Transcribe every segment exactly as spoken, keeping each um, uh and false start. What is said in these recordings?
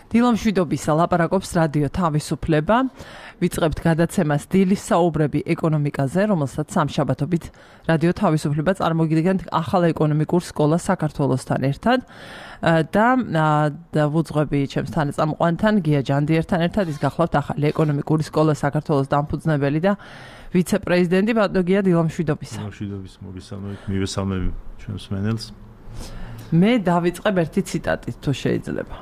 დილამშვიდობისა ლაპარაკობს რადიო თავისუფლება. ვიწყებთ გადაცემას დილის საუბრები ეკონომიკაზე, რომელსაც სამშაბათობით რადიო თავისუფლება წარმოგიდგენთ ახალ ეკონომიკურ სკოლას საქართველოსთან ერთად. და ვუძღვები ჩემს თანაწამყვანთან გია ჯანდიერთან ერთად ის გახლავთ ახალი ეკონომიკური სკოლა საქართველოს დამფუძნებელი და ვიცე-პრეზიდენტი ბატონო გია დილამშვიდობისა. დილამშვიდობის მოგესალმებით, მივესალმები ჩვენს მენელს. მე დავიწყებ ერთი ციტატით თუ შეიძლება.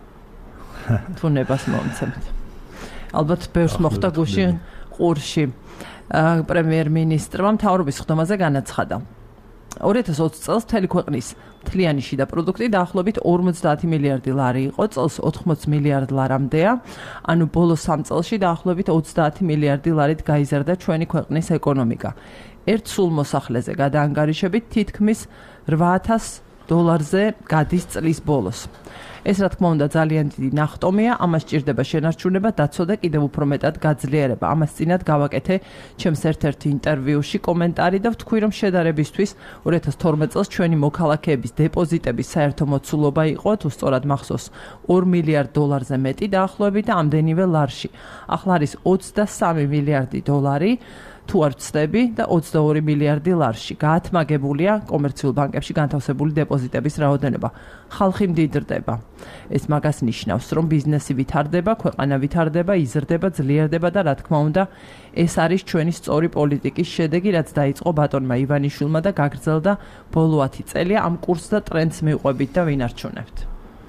თუ ნებას მომცემთ. ალბათ ბევრს მოხდა გუში ყურში. პრემიერ-მინისტრმა მთავრობის ხდომაზე განაცხადა. ორი ათას ოცი წელს მთელი ქვეყნის მთლიანი შიდა პროდუქტი დაახლოებით ორმოცდაათი მილიარდი ლარი იყო, წელს ოთხმოცი მილიარდ ლარამდეა, ანუ ბოლო სამ წელში დაახლოებით ოცდაათი მილიარდი ლარით გაიზარდა ჩვენი ქვეყნის ეკონომიკა. ერთ სულ მოსახლეზე გადაანგარიშებით თითქმის რვა ათას დოლარზე გადის წლის ბოლოს. ეს რა თქმა უნდა ძალიან დიდი ნახტომია, ამას სჭირდება შენარჩუნება, დაცვა და კიდევ უფრო მეტად გაძლიერება. ამას წინათ გავაკეთე ჩემს ერთ-ერთი ინტერვიუში კომენტარი და ვთქვი, რომ შედარებისთვის ორი ათას თორმეტ წელს ჩვენი მოქალაქეების დეპოზიტების საერთო მოცულობა იყო, თუ სწორად მახსოვს, ორი მილიარდ დოლარზე მეტი დაახლოებით და ამდენივე ლარში. ახლა არის ოცდასამი მილიარდი დოლარი. თუ არ ვცდები და ოცდაორი მილიარდი ლარში. გაათმაგებულია კომერციულ ბანკებში განთავსებული დეპოზიტების რაოდენობა. ხალხი მდიდრდება. ეს მაგას ნიშნავს, რომ ბიზნესი ვითარდება, ქვეყანა ვითარდება, იზრდება, ძლიერდება და რა თქმა უნდა, ეს არის ჩვენი სწორი პოლიტიკის შედეგი, რაც დაიწყო ბატონმა ივანიშვილმა და გაგრძელდა ბოლო ათი წელია. ამ კურსს და ტრენდს მივყვებით და ვინარჩუნებთ.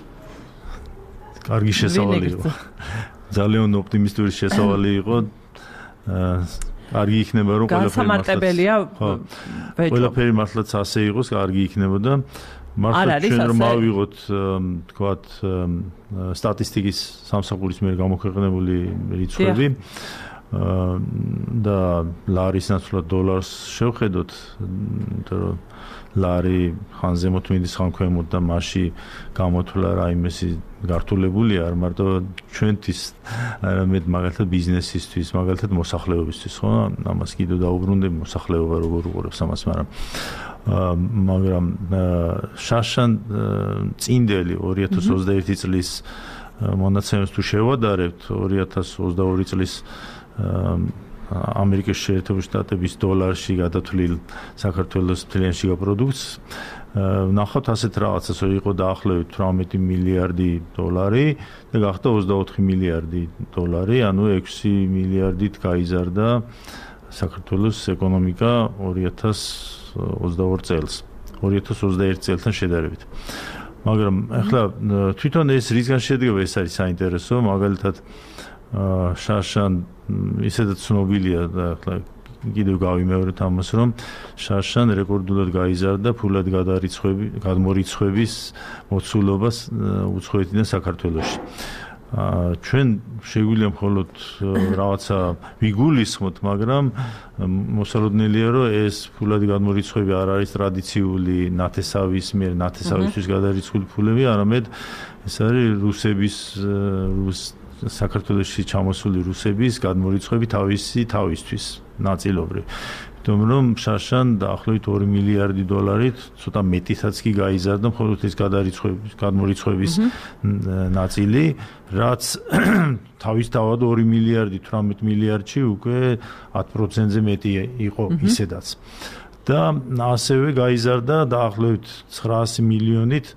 კარგი შესავალი იყო. ძალიან ოპტიმისტური შესავალი იყო. კარგი იქნება რომ ყველაფერი მართლაც ყველაფერი მართლაც ასე იყოს, კარგი იქნებოდა. მართლაც ჩვენ რომ ავიღოთ თქვათ სტატისტიკის სამსახურის მიერ გამოქვეყნებული რიცხვები და ლარის ნაცვლად დოლარს შევხედოთ, იმიტომ რომ ლარი ხან ზემოთ მინდის ხან ქვემოთ და მასში გამოთვლა რაიმესი გართულებულია არ მარტო ჩვენთვის, არამედ მაგალითად ბიზნესისთვის, მაგალითად მოსახლეობისთვის, ხო? ამას კიდევ დაუბრუნდები მოსახლეობა როგორ უყურებს ამას, მაგრამ მაგრამ შაშან წინდელი ორი ათას ოცდაერთი წლის მონაცემებს თუ შევადარებთ, ორი ათას ოცდაორი წლის ამერიკის შეერთებული შტატების დოლარში გადათვლილ საქართველოს მთლიან შიგა პროდუქტს ნახავთ ასეთ რაღაცას, რომ იყო დაახლოებით თვრამეტი მილიარდი დოლარი და გახდა ოცდაოთხი მილიარდი დოლარი, ანუ ექვსი მილიარდით გაიზარდა საქართველოს ეკონომიკა ორი ათას ოცდაორი წელს, ორი ათას ოცდაერთი წელთან შედარებით. მაგრამ ახლა თვითონ ეს რისგან შედგება, ეს არის საინტერესო, მაგალითად შაშან ისედაც ცნობილია და ახლა კიდევ გავიმეორეთ ამას, რომ შაშან რეკორდულად გაიზარდა ფულად გადარიცხვები, გადმორიცხვების მოცულობას უცხოეთიდან საქართველოში. ჩვენ შეგვიძლია მხოლოდ რაღაცა ვიგულისხმოთ, მაგრამ მოსალოდნელია, რომ ეს ფულად გადმორიცხვები არ არის ტრადიციული ნათესავის მიერ ნათესავისთვის გადარიცხული ფულები, არამედ ეს არის რუსების რუს საქართველოში ჩამოსული რუსების გადმორიცხვები თავისი თავისთვის ნაწილობრივ. იმიტომ რომ შაშან დაახლოებით ორი მილიარდი დოლარით ცოტა მეტისაც კი გაიზარდა მხოლოდ ეს გადარიცხვების გადმორიცხვების ნაწილი, რაც თავისთავად ორი მილიარდი თვრამეტ მილიარდში უკვე ათი პროცენტზე მეტი იყო ისედაც. და ასევე გაიზარდა დაახლოებით ცხრაასი მილიონით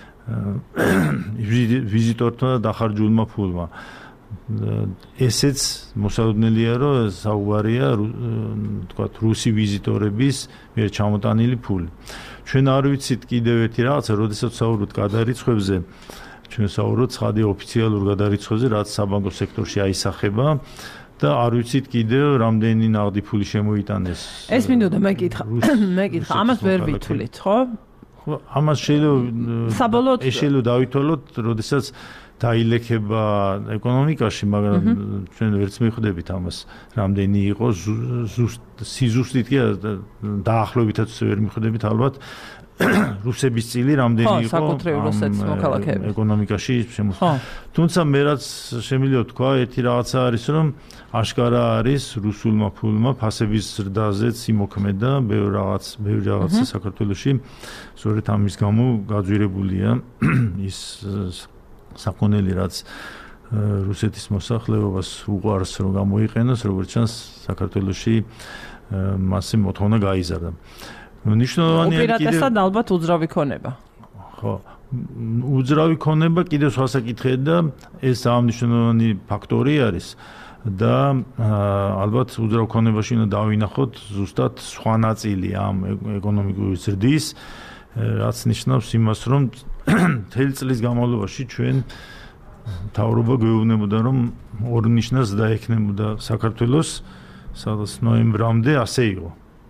ვიზიტორთა დახარჯულმა ფულმა. ესეც მოსალოდნელია, რომ საუბარია თქვათ რუსი ვიზიტორების მიერ ჩამოტანილი ფული. ჩვენ არ ვიცით კიდევ ერთი რაღაცა, როდესაც საუბრობთ გადარიცხვებზე, ჩვენ საუბრობთ ცხადი ოფიციალურ გადარიცხვებზე, რაც საბანკო სექტორში აისახება და არ ვიცით კიდევ რამდენი ნაღდი ფული შემოიტანეს. ეს მინდოდა მეკითხა, მეკითხა, ამას ვერ ვითვლით, ხო? ამას შეიძლება შეიძლება დავითვალოთ, როდესაც დაილექება ეკონომიკაში, მაგრამ ჩვენ ვერც მიხვდებით ამას, რამდენი იყო სიზუსტით კი დაახლოებითაც ვერ მიხვდებით ალბათ რუსების წილი რამდენი იყო ეკონომიკაში შემოსული. თუმცა მე რაც შემიძლია თქვა, ერთი რაღაცა არის, რომ აშკარა არის რუსულმა ფულმა ფასების ზრდაზეც იმოქმედა ბევრ რაღაც, ბევრი რაღაცა საქართველოში, სწორედ ამის გამო გაძვირებულია ის საქონელი რაც რუსეთის მოსახლეობას უყვარს რომ გამოიყენოს, როგორც ჩანს საქართველოში მასი მოთხოვნა გაიზარდა. ნიშნულოვანია კიდევ უპირატესად ალბათ უძრავი ქონება. ხო, უძრავი ქონება კიდევ სხვა საკითხია და ეს აღნიშნულოვანი ფაქტორი არის და ალბათ უძრავ ქონებაში უნდა დავინახოთ ზუსტად სხვა ნაწილი ამ ეკონომიკური ზრდის, რაც ნიშნავს იმას, რომ მთელი წლის განმავლობაში ჩვენ მთავრობა გვეუბნებოდა, რომ ორი ნიშნას დაექნებოდა საქართველოს, სადაც ნოემბრამდე ასე იყო.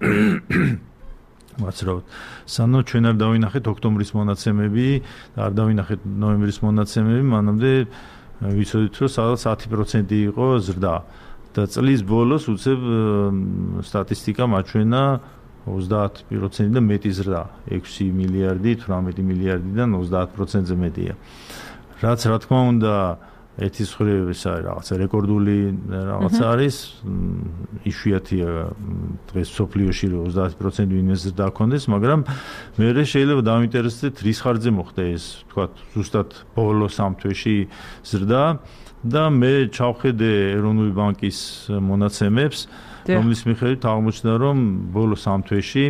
მაცრავად. სანამ ჩვენ არ დავინახეთ ოქტომბრის მონაცემები და არ დავინახეთ ნოემბრის მონაცემები, მანამდე ვიცოდით, რომ სადაც ათი პროცენტი იყო ზრდა. და წლის ბოლოს უცებ სტატისტიკა მაჩვენა ოცდაათ პროცენტი და მეტი ზრდა. ექვსი მილიარდი, თვრამეტი მილიარდიდან ოცდაათ პროცენტზე მეტია. რაც რა თქმა უნდა ერთის მხრივ ეს არის რაღაცა რეკორდული რაღაც არის, იშვიათია დღეს სოფლიოში რომ ოცდაათ პროცენტი ვინმე ზრდა ჰქონდეს, მაგრამ მე შეიძლება დავინტერესდეთ რის ხარჯზე მოხდა ეს, თქვა ზუსტად ბოლო სამ თვეში ზრდა და მე ჩავხედე ეროვნული ბანკის მონაცემებს, რომლის მიხედვით აღმოჩნდა, რომ ბოლო სამ თვეში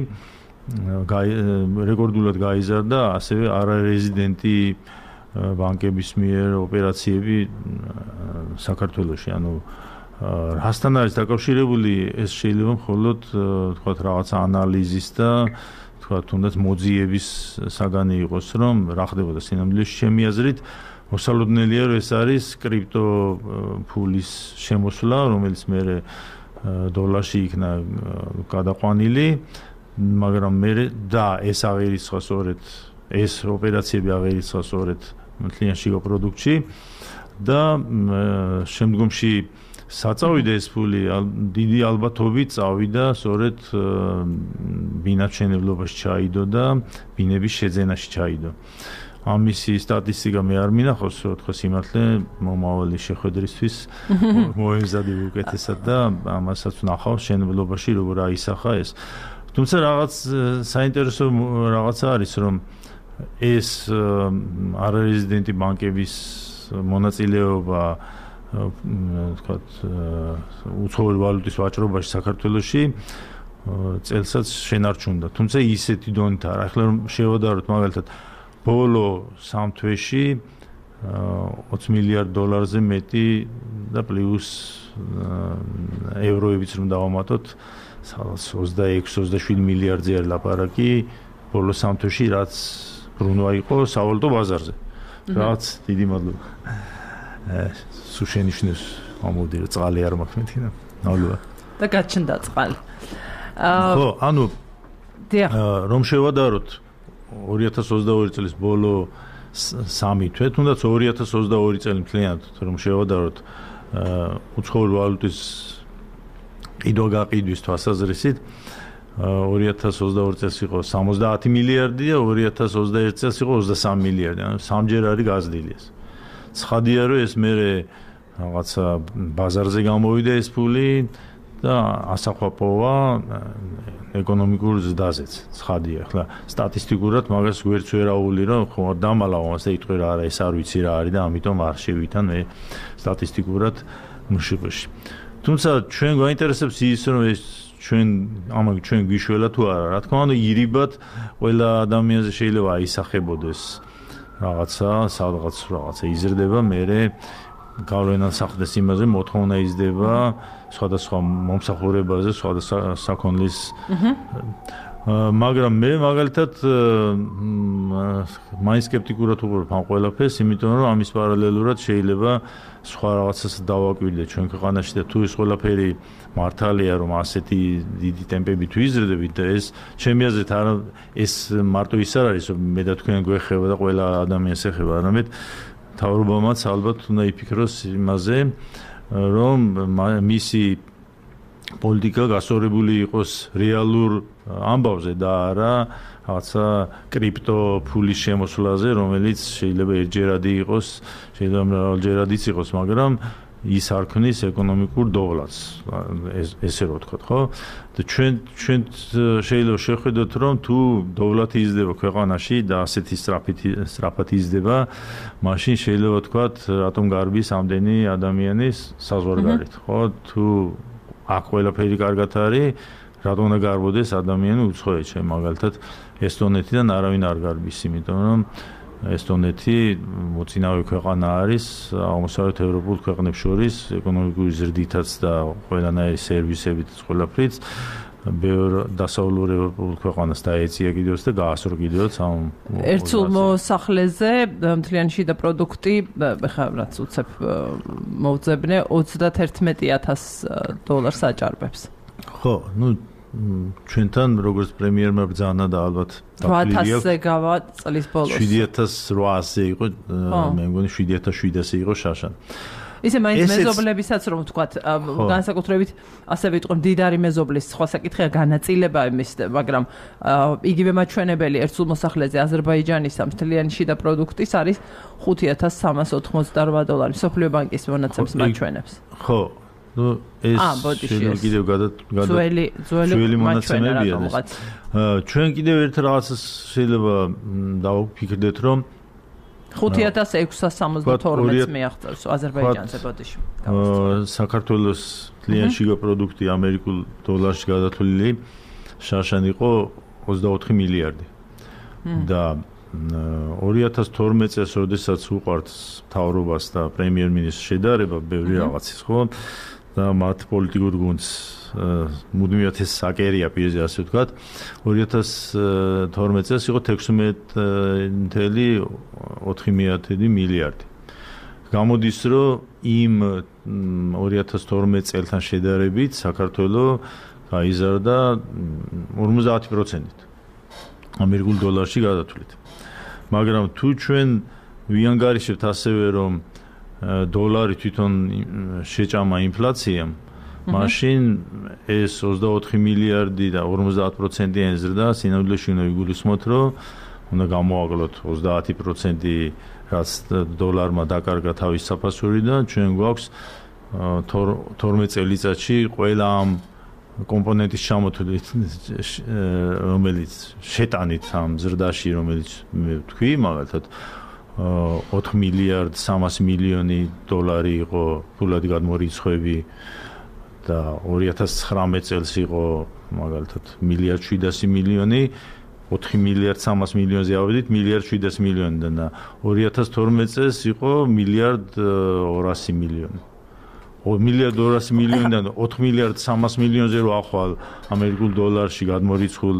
რეკორდულად გაიზარდა ასევე არარეზიდენტი ბანკების მიერ ოპერაციები საქართველოში, ანუ რასთან არის დაკავშირებული ეს შეიძლება მხოლოდ თქვათ რაღაც ანალიზის და თქვათ თუნდაც მოძიების საგანი იყოს, რომ რა ხდებოდა სინამდვილეში ჩემი აზრით მოსალოდნელია, რომ ეს არის კრიპტო ფულის შემოსვლა, რომელიც მე დოლარში იქნა გადაყვანილი, მაგრამ მე და ეს აღერიცხა სწორედ ეს ოპერაციები აღერიცხა სწორედ მთლიან შიგა პროდუქტში და შემდგომში საწავიდა ეს ფული დიდი ალბათობით წავიდა სწორედ ბინაჩვენებლობაში ჩაიდო და ბინების შეძენაში ჩაიდო. ამისი სტატისტიკა მე არ მინახავს, რომ თქო სიმართლე მომავალი შეხვედრისთვის მოემზადი უკეთესად და ამასაც ვნახავს შენებლობაში როგორ აისახა ეს. თუმცა რაღაც საინტერესო რაღაცა არის, რომ ეს არარეზიდენტი ბანკების მონაწილეობა თქვათ უცხოური ვალუტის ვაჭრობაში საქართველოში წელსაც შენარჩუნდა. თუმცა ისეთი დონით არა. ახლა რომ შევადაროთ მაგალითად ბოლო სამ თვეში ოცი მილიარდ დოლარზე მეტი და პლუს ევროებიც რომ დავამატოთ, სადაც ოცდაექვსი ოცდაშვიდი მილიარდზე არის ლაპარაკი ბოლო სამ თვეში, რაც ბრუნვა იყო სავალუტო ბაზარზე. რაც დიდი მადლობა. სულ შენიშნეს ამოდი რომ წყალი არ მაქვს მეთქინა. ნავლოა. და გაჩნდა წყალი. ხო, ანუ რომ შევადაროთ ორი ათას ოცდაორი წლის ბოლო სამი თვე, თუნდაც ორი ათას ოცდაორი წელი მთლიანად რომ შევადაროთ უცხოური ვალუტის ყიდვა-გაყიდვის თვალსაზრისით, ორი ათას ოცდაორი წელს იყო სამოცდაათი მილიარდი და ორი ათას ოცდაერთი წელს იყო ოცდასამი მილიარდი, ანუ სამჯერ არის გაზრდილი ეს. ცხადია რომ ეს მე რაღაცა ბაზარზე გამოვიდა ეს ფული და ასახვაპოვა ეკონომიკურ ზრდაზეც. ცხადია, ახლა სტატისტიკურად მაგას გვერდს ვერაული რომ ხო დამალავ ამას და იტყვი რა არა ეს არ ვიცი რა არის და ამიტომ არ შევითან მე სტატისტიკურად მშპ-ში. თუმცა ჩვენ გვაინტერესებს ის რომ ეს ჩვენ ამაგ ჩვენ გვიშველა თუ არა, რა თქმა უნდა ირიბად ყველა ადამიანზე შეიძლება აისახებოდეს რაღაცა, სადღაც რაღაცა იზრდება, მე გავლენას ახდენს იმაზე, მოთხოვნა იზრდება სხვადასხვა მომსახურებაზე, სხვადასხვა საქონლის. მაგრამ მე მაგალითად მაინც სკეპტიკურად ვუყურებ ამ ყველაფერს, იმიტომ რომ ამის პარალელურად შეიძლება სხვა რაღაცას დავაკვირდე ჩვენ ქვეყანაში და თუ ეს ყველაფერი მართალია რომ ასეთი დიდი ტემპებით ვიზრდებით და ეს ჩემი აზრით არა ეს მარტო ის არ არის რომ მე და თქვენ გვეხება და ყველა ადამიანს ეხება, არამედ მთავრობამაც ალბათ უნდა იფიქროს იმაზე რომ მისი პოლიტიკა გასწორებული იყოს რეალურ ამბავზე და არა რაღაცა კრიპტო ფულის შემოსვლაზე, რომელიც შეიძლება ერთჯერადი იყოს, შეიძლება მრავალჯერადიც იყოს, მაგრამ ის არ ქმნის ეკონომიკურ დოვლას, ესე რო ვთქვათ, ხო? და ჩვენ ჩვენ შეიძლება შევხედოთ, რომ თუ დოვლათი იზრდება ქვეყანაში და ასეთი სწრაფად იზრდება, მაშინ შეიძლება ვთქვათ, რატომ გარბის ამდენი ადამიანის საზღვარგარეთ, ხო? თუ აქ ყველაფერი კარგად არის, რატომ უნდა გარბოდეს ადამიანი უცხოეთში, ჩემ მაგალითად ესტონეთიდან არავინ არ გარბის, იმიტომ რომ ესტონეთი მოწინავე ქვეყანა არის აღმოსავლეთ ევროპულ ქვეყნებს შორის ეკონომიკური ზრდითაც და ყველანაირი სერვისებით ყველაფრით ბევრ დასავლურ ევროპულ ქვეყანას დაეწია კიდევაც და გაასწრო კიდევაც ამ ერთსულ მოსახლეზე მთლიანი შიდა პროდუქტი ხა რაც უცებ მოვძებნე ოცდაათი ათას დოლარს აჭარბებს. ხო, ну ჩვენთან როგორც პრემიერმა ბრძანა და ალბათ ოთხ ათასზე გავა წლის ბოლოს. შვიდი ათას რვაასზე იყო, მე მგონი შვიდი ათას შვიდასზე იყო შაშან. ისე მაინც მეზობლებისაც რომ ვთქვათ, განსაკუთრებით ასე ვიტყვი მდიდარი მეზობლის სხვა საკითხია განაწილება იმის, მაგრამ იგივე მაჩვენებელი ერთსულ მოსახლეზე აზერბაიჯანის მთლიანი შიდა პროდუქტის არის ხუთი ათას სამას ოცდაოთხმოცდარვა დოლარი. მსოფლიო ბანკის მონაცემს მაჩვენებს. ხო ну ეს შეიძლება კიდევ გადა ძველი ძველი მონაცემებია ეს. ჩვენ კიდევ ერთ რაღაცას შეიძლება დავფიქრდეთ, რომ ხუთი ათას ექვსას სამოცდათორმეტს მიაღწევს აზერბაიჯანზე ბოდიში. საქართველოს მთლიანი შიგა პროდუქტი ამერიკულ დოლარში გადათვლილი შარშან იყო ოცდაოთხი მილიარდი. და ორი ათას თორმეტ წელს, როდესაც უყვართ მთავრობას და პრემიერ-მინისტრს შედარება ბევრი რაღაცის, ხო? და მათ პოლიტიკურ გუნდს მუდმივად ეს საკერია პირზე ასე ვთქვათ. ორი ათას თორმეტ წელს იყო თექვსმეტი ოთხი მილიარდი. გამოდის, რომ იმ ორი ათას თორმეტ წელთან შედარებით საქართველოს გაიზარდა ორმოცდაათი პროცენტით ამერიკულ დოლარში გადათვლით. მაგრამ თუ ჩვენ ვიანგარიშებთ ასევე, რომ დოლარი თვითონ შეჭამა ინფლაციამ, მაშინ ეს ოცდაოთხი მილიარდი და ორმოცდაათი პროცენტიანი ზრდა სინამდვილეში უნდა იგულისხმოთ, რომ უნდა გამოაკლოთ ოცდაათი პროცენტი რაც დოლარმა დაკარგა თავის საფასურიდან, ჩვენ გვაქვს თორმეტ წელიწადში ყველა ამ კომპონენტის ჩამოთვლით, რომელიც შეტანით ამ ზრდაში, რომელიც მე ვთქვი, მაგალითად ოთხ მილიარდ სამას მილიონი დოლარი იყო ფულად გადმორიცხვები და ორი ათას ცხრამეტ წელს იყო მაგალითად მილიარდ შვიდასი მილიონი, ოთხ მილიარდ სამას მილიონზე ავედით მილიარდ შვიდასი მილიონიდან და ორი ათას თორმეტ წელს იყო მილიარდ ორასი მილიონი. მილიარდ ორასი მილიონიდან ოთხ მილიარდ სამას მილიონზე რო ახვალ ამერიკულ დოლარში გადმორიცხულ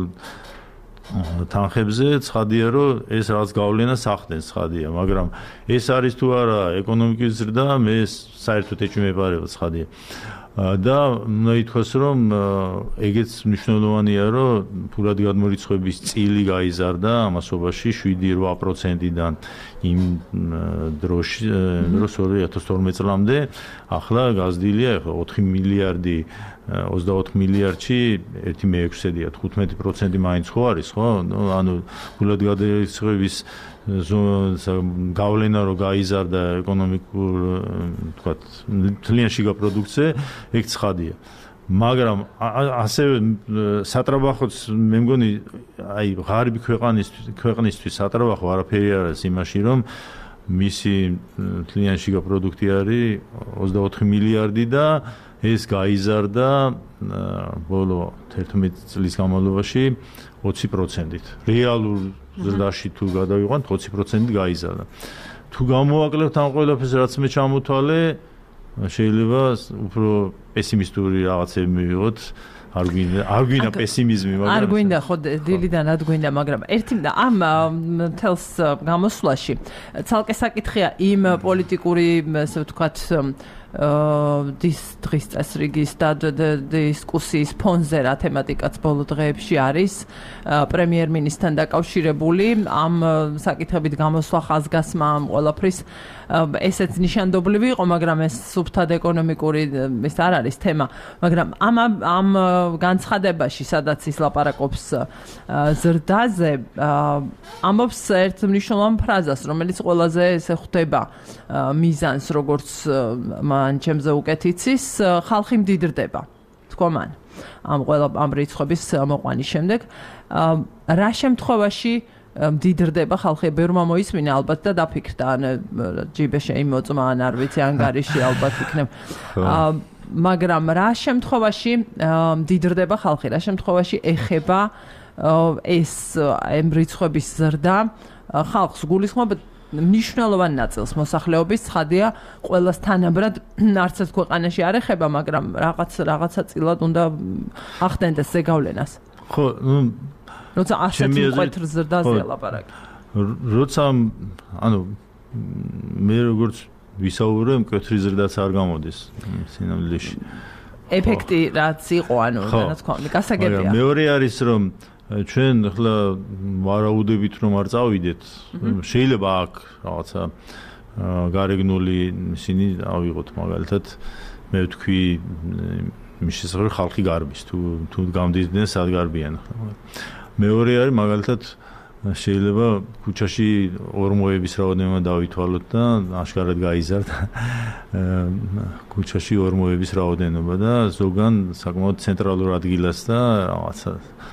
თანხებზე ცხადია, რომ ეს რაღაც გავლენას ახდენს, ცხადია, მაგრამ ეს არის თუ არა ეკონომიკის ზრდა, მე საერთოდ ეჭვმეპარება, ცხადია. და უნდა ითქვას, რომ ეგეც მნიშვნელოვანია, რომ ფულად გადმორიცხვების წილი გაიზარდა ამასობაში შვიდი რვა პროცენტიდან იმ დროში, დროს ორი ათას თორმეტ წლამდე, ახლა გაზრდილია ოთხი მილიარდი ოცდაოთხ მილიარდში ერთი მეექვსედია, თხუთმეტი პროცენტი მაინც ხო არის, ხო? ანუ ფულად გადმორიცხვების გავლენა რო გაიზარდა ეკონომიკურ, თქვათ, მთლიან შიგა პროდუქტზე, ეგ ცხადია. მაგრამ ასევე სატრაბახოც მე მგონი, აი, ღარიბი ქვეყანისთვის, ქვეყნისთვის სატრაბახო არაფერი არ არის იმაში, რომ მისი მთლიან შიგა პროდუქტი არის ოცდაოთხი მილიარდი და ეს გაიზარდა ბოლო თერთმეტ წლის განმავლობაში ოცი პროცენტით. რეალურ ზრდაში თუ გადავიყვანთ ოცი პროცენტით გაიზარდა. თუ გამოვაკლებთ ამ ყველაფერს, რაც მე ჩამოთვალე, შეიძლება უფრო პესიმისტური რაღაცები მივიღოთ. არ გვინდა, არ გვინდა პესიმიზმი, მაგრამ არ გვინდა ხო დილიდან არ გვინდა, მაგრამ ერთი ამ თელს გამოსვლაში ცალკე საკითხია იმ პოლიტიკური, ასე ვთქვათ, დის დღის წესრიგის და დისკუსიის ფონზე რა თემატიკაც ბოლო დღეებში არის პრემიერ-მინისტრთან დაკავშირებული ამ საკითხებით გამოსვლა ხაზგასმა ამ ყველაფრის ესეც ნიშანდობლივი იყო, მაგრამ ეს სუფთად ეკონომიკური ეს არ არის თემა, მაგრამ ამ ამ განცხადებაში, სადაც ის ლაპარაკობს ზრდაზე, ამბობს ერთ მნიშვნელოვან ფრაზას, რომელიც ყველაზე ესე ხვდება მიზანს, როგორც ან ჩემზე უკეთ იცის, ხალხი მდიდრდება. თქვა მან. ამ ყველა ამ რიცხვების მოყვანის შემდეგ, რა შემთხვევაში მდიდრდება ხალხი, ბევრმა მოისმინა ალბათ და დაფიქრდა, ან ჯიბე შეიმოწმა, ან არ ვიცი, ანგარიში ალბათ იქნებ. მაგრამ რა შემთხვევაში მდიდრდება ხალხი, რა შემთხვევაში ეხება ეს ამ რიცხვების ზრდა ხალხს გულისხმობ მნიშვნელოვან ნაწილს მოსახლეობის, ცხადია, ყველას თანაბრად არც ერთ ქვეყანაში არ ეხება, მაგრამ რაღაც რაღაცა წილად უნდა ახდენდეს ზეგავლენას. ხო, ნუ როცა ასეთი მკვეთრ ზრდაზე ლაპარაკი. როცა ანუ მე როგორც ვისაუბრე, მკვეთრი ზრდაც არ გამოდის სინამდვილეში. ეფექტი რაც იყო, ანუ რა თქმა უნდა, გასაგებია. მეორე არის რომ ჩვენ ახლა ვარაუდებით რომ არ წავიდეთ, შეიძლება აქ რაღაცა გარეგნული ისინი ავიღოთ მაგალითად, მე ვთქვი მის შესაძლოა ხალხი გარბის, თუ თუ გამდიდნენ სად გარბიან. მეორე არის მაგალითად შეიძლება ქუჩაში ორმოების რაოდენობა დავითვალოთ და აშკარად გაიზარდა ქუჩაში ორმოების რაოდენობა და ზოგან საკმაოდ ცენტრალურ ადგილას და რაღაცა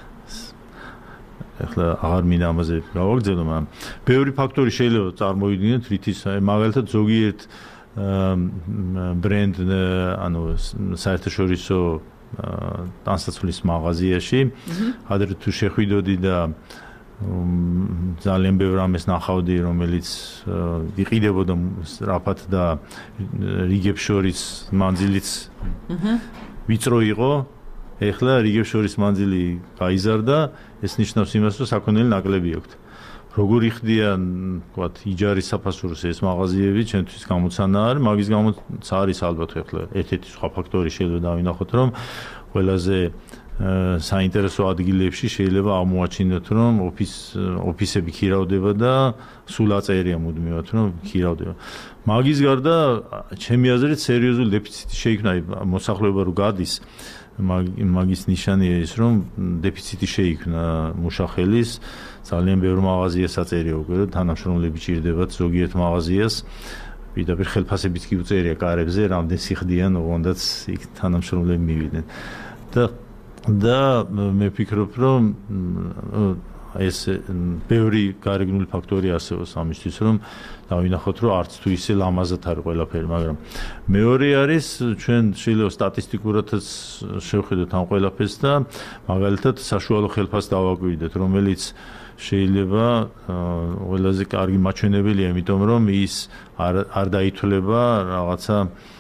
ახლა აღარ მინდა ამაზე გავაგრძელო, მაგრამ ბევრი ფაქტორი შეიძლება წარმოიდგინოთ, რითიც მაგალითად ზოგიერთ ბრენდ ანუ საერთაშორისო ტანსაცმლის მაღაზიაში ადრე თუ შეხვიდოდი და ძალიან ბევრ ამას ნახავდი, რომელიც იყიდებოდა სწრაფად და რიგებს შორის მანძილიც ვიწრო იყო. ეხლა რიგებს შორის მანძილი გაიზარდა, ეს ნიშნავს იმას, რომ საქონელი ნაკლები აქვს. როგორი ხდიან, ვთქვათ, იჯარის საფასურს ეს მაღაზიები, ჩვენთვის გამოცანა არის, მაგის გამოც არის ალბათ ეხლა ერთ-ერთი სხვა ფაქტორი შეიძლება დავინახოთ, რომ ყველაზე საინტერესო ადგილებში შეიძლება აღმოაჩინოთ, რომ ოფის ოფისები ქირავდება და სულ აწერია მუდმივად, რომ ქირავდება. მაგის გარდა, ჩემი აზრით, სერიოზული დეფიციტი შეიქმნა მოსახლეობა რო გადის მაგის ნიშანია ის, რომ დეფიციტი შეიქმნა მუშახელის, ძალიან ბევრ მაღაზიას აწერია უკვე, რომ თანამშრომლები ჭირდებათ ზოგიერთ მაღაზიას. პირდაპირ ხელფასებით კი უწერია კარებზე, რამდენ სიხდიან, ოღონდაც იქ თანამშრომლები მივიდნენ. და და მე ვფიქრობ, რომ ეს ბევრი გარეგნული ფაქტორი არსებობს ამისთვის, რომ დავინახოთ, რომ არც თუ ისე ლამაზად არის ყველაფერი, მაგრამ მეორე არის ჩვენ შეიძლება სტატისტიკურადაც შევხედოთ ამ ყველაფერს და მაგალითად საშუალო ხელფასს დავაკვირდეთ, რომელიც შეიძლება ყველაზე კარგი მაჩვენებელია, იმიტომ რომ ის არ არ დაითვლება რაღაცა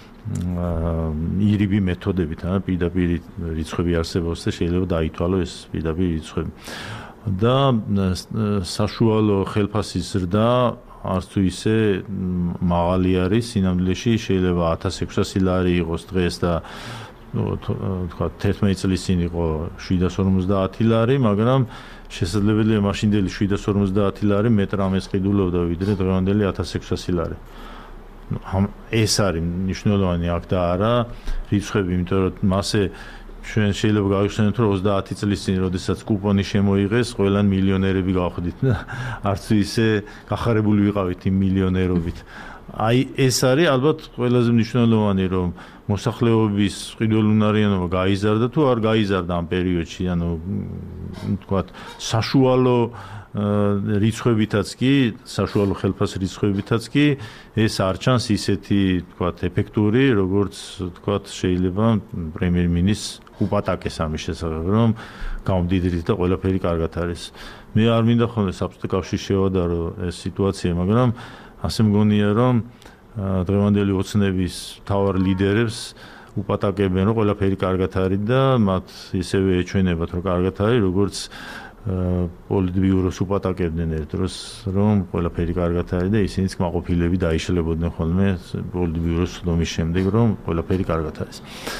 ირიბი მეთოდებით, ან პირდაპირ რიცხვები არსებობს და შეიძლება დაითვალო ეს პირდაპირ რიცხვები. და საშუალო ხელფასის ზრდა არც თუ ისე მაღალი არის სინამდვილეში, შეიძლება ათას ექვსასი ლარი იყოს დღეს და თქვა თერთმეტი წლის წინ იყო შვიდას ორმოცდაათი ლარი, მაგრამ შესაძლებელია მაშინდელი შვიდას ორმოცდაათი ლარი მეტ რამეს ყიდულობდა ვიდრე დღევანდელი ათას ექვსასი ლარი. ეს არის მნიშვნელოვანი აქ და არა რიცხვები, იმიტომ რომ მასე ჩვენ შეიძლება გავიხსენოთ, რომ ოცდაათი წლის წინ, როდესაც კუპონი შემოიღეს, ყველან მილიონერები გავხდით და არც ისე გახარებული ვიყავით იმ მილიონერობით. აი ეს არის ალბათ ყველაზე მნიშვნელოვანი, რომ მოსახლეობის ყიდულუნარიანობა გაიზარდა თუ არ გაიზარდა ამ პერიოდში, ანუ თქვათ საშუალო რიცხვებითაც კი, საშუალო ხელფას რიცხვებითაც კი ეს არ ჩანს ისეთი, თქვათ, ეფექტური, როგორც თქვათ, შეიძლება პრემიერ-მინისტრს უპატაკეს ამის შესახებ, რომ გამდიდრით და ყველაფერი კარგად არის. მე არ მინდა ხოლმე საბჭოთა კავშირში შევადარო ეს სიტუაცია, მაგრამ ასე მგონია, რომ დღევანდელი ოცნების მთავარ ლიდერებს უპატაკებენ, რომ ყველაფერი კარგად არის და მათ ისევე ეჩვენებათ, რომ კარგად არის, როგორც პოლიტბიუროს უპატაკებდნენ ერთ დროს, რომ ყველაფერი კარგად არის და ისინიც კმაყოფილები დაიშლებოდნენ ხოლმე პოლიტბიუროს ხდომის შემდეგ, რომ ყველაფერი კარგად არის.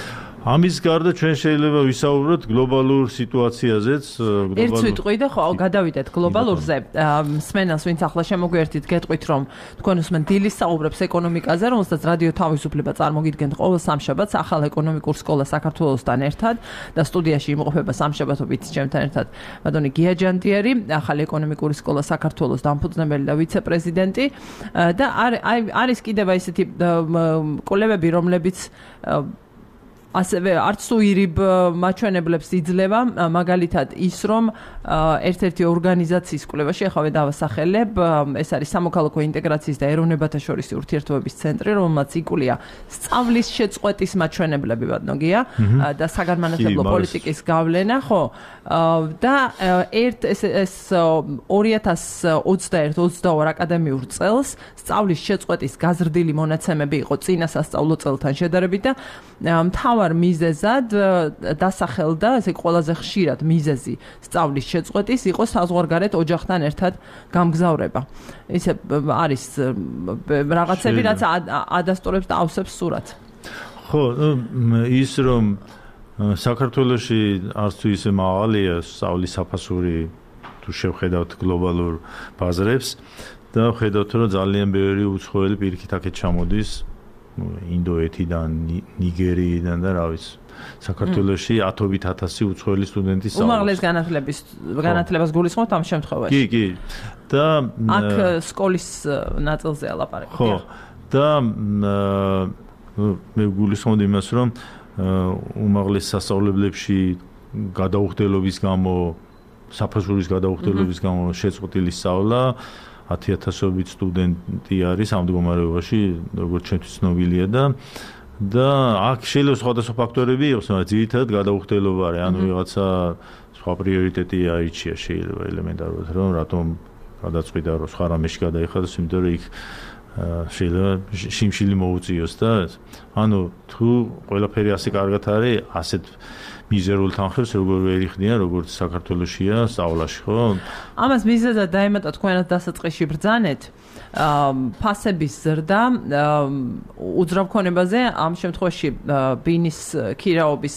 ამის გარდა ჩვენ შეიძლება ვისაუბროთ გლობალურ სიტუაციაზეც, გლობალურ. ერთ სიტყვი და ხო, გადავიდეთ გლობალურზე. მსმენელს ვინც ახლა შემოგვიერთით, გეტყვით რომ თქვენ უსმენთ დილის საუბრებს ეკონომიკაზე, რომელსაც რადიო თავისუფლება წარმოგიდგენთ ყოველ სამშაბათს ახალ ეკონომიკურ სკოლა საქართველოსთან ერთად და სტუდიაში იმყოფება სამშაბათობით ჩემთან ერთად მადონი გიაჯანდიერი, ახალი ეკონომიკური სკოლა საქართველოს დამფუძნებელი და ვიცე-პრეზიდენტი და არის კიდევ ისეთი კოლეგები, რომლებიც ასევე არც თუ ირიბ მაჩვენებლებს იძლევა, მაგალითად ის რომ ერთ-ერთი ორგანიზაციის კვლევაში ახლა დავასახელებ, ეს არის სამოქალაქო ინტეგრაციის და ეროვნებათა შორისი ურთიერთობების ცენტრი, რომელმაც იკვლია სწავლის შეწყვეტის მაჩვენებლები ბატონგია და საგანმანათლებლო პოლიტიკის გავლენა, ხო? და ერთ ეს ეს ორი ათას ოცდაერთ ოცდაორ აკადემიურ წელს სწავლის შეწყვეტის გაზრდილი მონაცემები იყო წინა სასწავლო წელთან შედარებით და მთავარ მიზეზად დასახელდა, ესე ყველაზე ხშირად მიზეზი სწავლის შეწყვეტის იყო საზღვარგარეთ ოჯახთან ერთად გამგზავრება. ისე არის რაღაცები, რაც ადასტურებს და ავსებს სურათს. ხო, ის რომ საქართველოში არც თუ ისე მაღალია სწავლის საფასური თუ შევხედავთ გლობალურ ბაზრებს და ხედავთ რომ ძალიან ბევრი უცხოელი პირიქით აქეთ ჩამოდის ინდოეთიდან, ნიგერიიდან და რა ვიცი. საქართველოში ათობით ათასი უცხოელი სტუდენტი სწავლის. უმაღლეს განათლების განათლებას გულისხმობთ ამ შემთხვევაში. კი, კი. და აქ სკოლის ნაწილზეა ლაპარაკი. ხო. და მე გულისხმობ იმას, რომ უმაღლეს სასწავლებლებში გადაუხდელობის გამო, საფასურის გადაუხდელობის გამო შეწყვეტილი სწავლა ათი ათასობით სტუდენტი არის ამ მდგომარეობაში, როგორც ჩვენთვის ცნობილია და და აქ შეიძლება სხვადასხვა ფაქტორები იყოს, მაგრამ ძირითადად გადაუხდელობა არის, ანუ ვიღაცა სხვა პრიორიტეტი აირჩია შეიძლება ელემენტარულად, რომ რატომ გადაწყვიტა რომ სხვა რამეში გადაიხადოს, იმიტომ რომ იქ შეიძლება შიმშილი მოუწიოს და ანუ თუ ყველაფერი ასე კარგად არის, ასეთ მიზერულ თანხებს როგორ ვერ იხდიან, როგორც საქართველოშია სწავლაში, ხო? ამას მიზეზად დაემატა თქვენად დასაწყისში ბრძანეთ ფასების ზრდა უძრავქონებაზე, ამ შემთხვევაში ბინის ქირაობის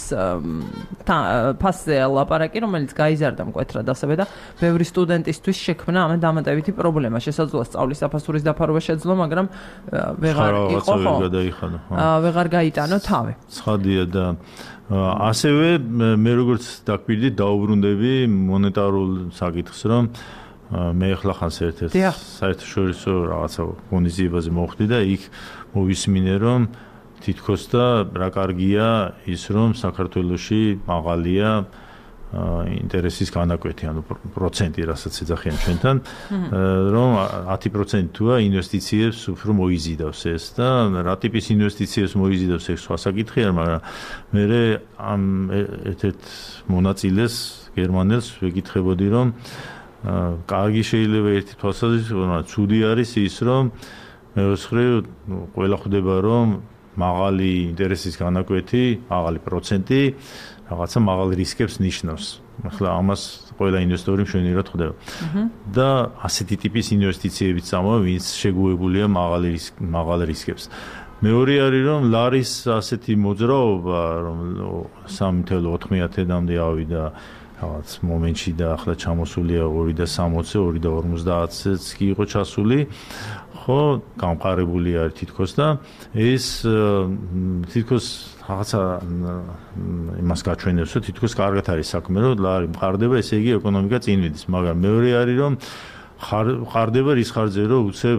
ფასზე ლაპარაკი, რომელიც გაიზარდა მკვეთრად ასევე და ბევრი სტუდენტისთვის შექმნა ამ დამატებითი პრობლემა. შესაძლოა სწავლის საფასურის დაფარობა შეძლო, მაგრამ ვეღარ იყო ხო? ვეღარ გაიტანო თავი. ცხადია და ასევე მე როგორც დაკვირდი დაუბრუნდები მონეტარულ საკითხს, რომ მე ახლა ხანს ერთ-ერთ საერთაშორისო რაღაცა ღონისძიებაზე მოვხდი და იქ მოვისმინე, რომ თითქოს და რა კარგია ის, რომ საქართველოში მაღალია ინტერესის განაკვეთი, ანუ პროცენტი, რასაც ეძახიან ჩვენთან, რომ ათი პროცენტი თუა ინვესტიციებს უფრო მოიზიდავს ეს და რა ტიპის ინვესტიციებს მოიზიდავს ეს სხვა საკითხია, მაგრამ მე ამ ერთ-ერთ მონაწილეს გერმანელს ვეკითხებოდი, რომ კარგი შეიძლება ერთი თვალსაზრისით, მაგრამ ცუდი არის ის, რომ მეოთხე ყველა ხვდება, რომ მაღალი ინტერესის განაკვეთი, მაღალი პროცენტი რაღაცა მაღალ რისკებს ნიშნავს. ახლა ამას ყველა ინვესტორი მშვენივრად ხვდება. და ასეთი ტიპის ინვესტიციებიც წამოვა, ვინც შეგუებულია მაღალი მაღალ რისკებს. მეორე არის, რომ ლარის ასეთი მოძრაობა, რომ სამი ათეული ოთხმეათედამდე ავიდა რაღაც მომენტში და ახლა ჩამოსულია ორი და სამოცზე, ორი და ორმოცდაათზეც კი იყო ჩასული. ხო, გამყარებული არის თითქოს და ეს თითქოს რაღაცა იმას გაჩვენებს, რომ თითქოს კარგად არის საქმე, რომ ლარი მყარდება, ესე იგი ეკონომიკა წინ მიდის, მაგრამ მეორე არის, რომ მყარდება რის ხარჯზე, რომ უცებ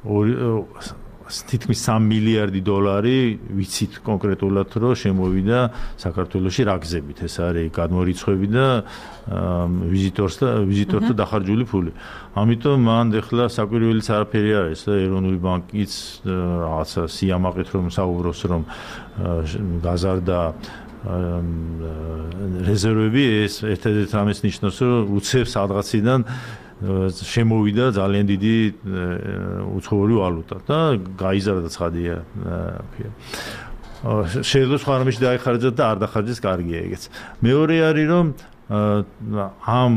თითქმის სამი მილიარდი დოლარი ვიცით კონკრეტულად, რომ შემოვიდა საქართველოში რა გზებით, ეს არის გადმორიცხვები და ვიზიტორს და ვიზიტორთა დახარჯული ფული. ამიტომ მან ახლა საკვირველიც არაფერი არის და ეროვნული ბანკიც რაღაცა სიამაყით რომ საუბრობს, რომ გაზარდა რეზერვები, ეს ერთ-ერთ რამეს ნიშნავს, რომ უცებ სადღაციდან შემოვიდა ძალიან დიდი უცხოური ვალუტა და გაიზარდა ცხადია. შეიძლება სხვა რამეში დაიხარჯათ და არ დახარჯეს, კარგია ეგეც. მეორე არის, რომ ამ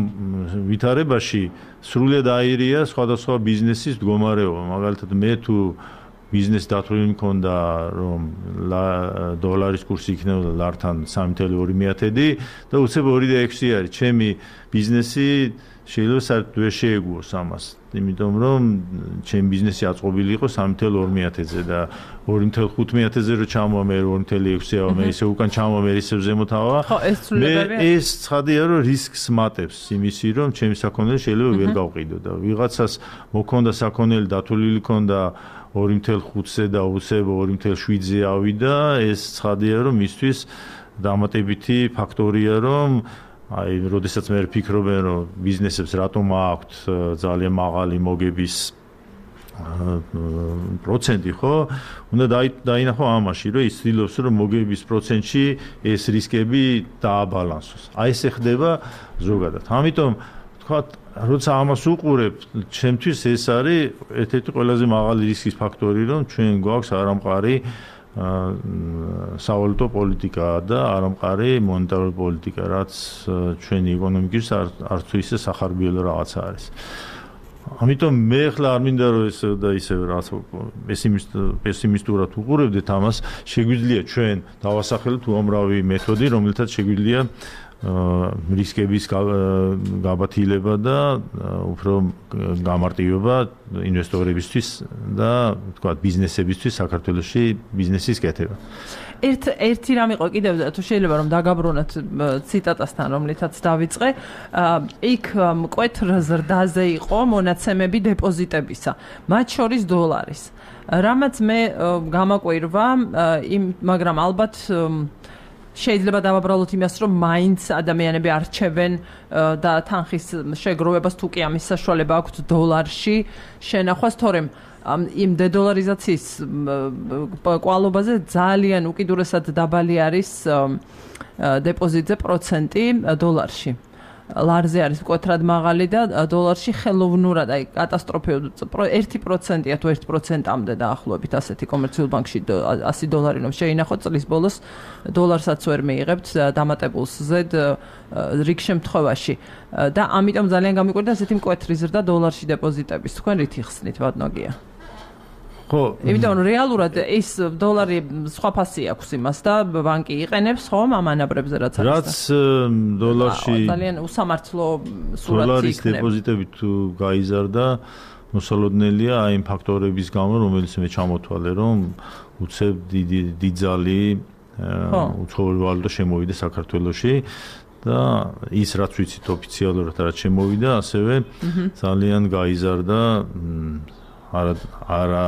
ვითარებაში სრულიად აირია სხვადასხვა ბიზნესის მდგომარეობა. მაგალითად მე თუ ბიზნესი დათვლილი მქონდა, რომ დოლარის კურსი იქნებოდა ლართან სამი ნული ორი მეათედი და უცებ ორი და ექვსი არის. ჩემი ბიზნესი შეიძლება საერთოდ ვერ შეეგუოს ამას. იმიტომ რომ ჩემი ბიზნესი აწყობილი იყო სამი ნული ორი მეათედზე და ორი ნული ხუთი მეათედზე რო ჩამოვა მე ორი ნული ექვსი ავა მე ისე უკან ჩამოვა მე ისე ზემოთავა. მე ეს ცხადია რომ რისკს მატებს იმისი რომ ჩემი საქონელი შეიძლება ვერ გავყიდო და ვიღაცას მოქონდა საქონელი დათვლილი ქონდა ორი ნული ხუთზე და უცებ ორი ნული შვიდზე ავიდა. ეს ცხადია რომ მისთვის დამატებითი ფაქტორია რომ აი, როდესაც მე ვფიქრობენ, რომ ბიზნესებს რატომ აქვთ ძალიან მაღალი მოგების პროცენტი, ხო? უნდა დაინახო ამაში, რომ ის ცდილობს, რომ მოგების პროცენტში ეს რისკები დააბალანსოს. აი ესე ხდება ზოგადად. ამიტომ თქვა, როცა ამას უყურებ, ჩემთვის ეს არის ერთ-ერთი ყველაზე მაღალი რისკის ფაქტორი, რომ ჩვენ გვაქვს არამყარი სავალუტო პოლიტიკა და არამყარი მონეტარული პოლიტიკა, რაც ჩვენი ეკონომიკის არც თუ ისე სახარბიელო რაღაცა არის. ამიტომ მე ხლა არ მინდა რომ ეს და ისე რაღაც პესიმისტურად უყურებდეთ ამას, შეგვიძლია ჩვენ დავასახელოთ უამრავი მეთოდი, რომელთაც შეგვიძლია რისკების გაბათილება და უფრო გამარტივება ინვესტორებისთვის და თქვა ბიზნესებისთვის საქართველოში ბიზნესის კეთება. ერთ ერთი რამ იყო კიდევ თუ შეიძლება რომ დაგაბრუნოთ ციტატასთან რომლითაც დავიწყე, იქ მკვეთრ ზრდაზე იყო მონაცემები დეპოზიტებისა, მათ შორის დოლარის. რამაც მე გამაკვირვა, მაგრამ ალბათ შეიძლება დავაბრალოთ იმას, რომ მაინც ადამიანები არჩევენ და თანხის შეგროვებას თუ კი ამის საშუალება აქვთ დოლარში შენახვას, თორემ იმ დედოლარიზაციის კვალობაზე ძალიან უკიდურესად დაბალი არის დეპოზიტზე პროცენტი დოლარში. ლარზე არის მკვეთრად მაღალი და დოლარში ხელოვნურად, აი კატასტროფულად ერთი პროცენტია თუ ერთი პროცენტამდე დაახლოებით ასეთი კომერციულ ბანკში ასი დოლარი რომ შეინახოთ წლის ბოლოს დოლარსაც ვერ მიიღებთ დამატებულს ზედ რიგ შემთხვევაში და ამიტომ ძალიან გამიკვირდა ასეთი მკვეთრი ზრდა დოლარში დეპოზიტების. თქვენ რით იხსნით ბატონოგია? ხო, იმიტომ რომ რეალურად ეს დოლარი სხვა ფასი აქვს იმას და ბანკი იყენებს ხომ ამ ანაბრებზე რაც არის. რაც დოლარში ძალიან უსამართლო სურათი დოლარის დეპოზიტები თუ გაიზარდა, მოსალოდნელია აი იმ ფაქტორების გამო, რომელიც მე ჩამოთვალე, რომ უცებ დიდი დიდძალი უცხოური ვალუტა შემოვიდა საქართველოში და ის რაც ვიცით ოფიციალურად რაც შემოვიდა, ასევე ძალიან გაიზარდა არა არა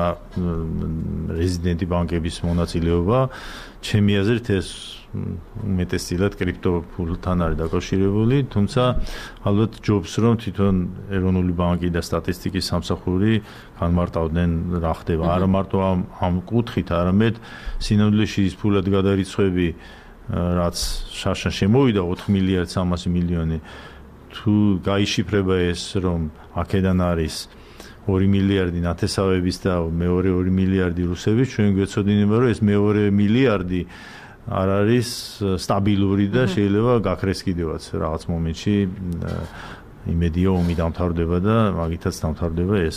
რეზიდენტი ბანკების მონაწილეობა. ჩემი აზრით ეს უმეტესწილად კრიპტოფულთან არის დაკავშირებული, თუმცა ალბათ ჯობს რომ თვითონ ეროვნული ბანკი და სტატისტიკის სამსახური განმარტავდნენ რა ხდება. არა მარტო ამ ამ კუთხით, არამედ სინამდვილეში ის ფულად გადარიცხვები, რაც შარშან შემოვიდა ოთხ მილიარდ სამასი მილიონი, თუ გაიშიფრება ეს რომ აქედან არის ორი მილიარდი ნათესავების და მეორე ორი მილიარდი რუსების, ჩვენ გვეცოდინება რომ ეს მეორე მილიარდი არ არის სტაბილური და შეიძლება გაქრეს კიდევაც რაღაც მომენტში იმედია ომი დამთავრდება და მაგითაც დამთავრდება ეს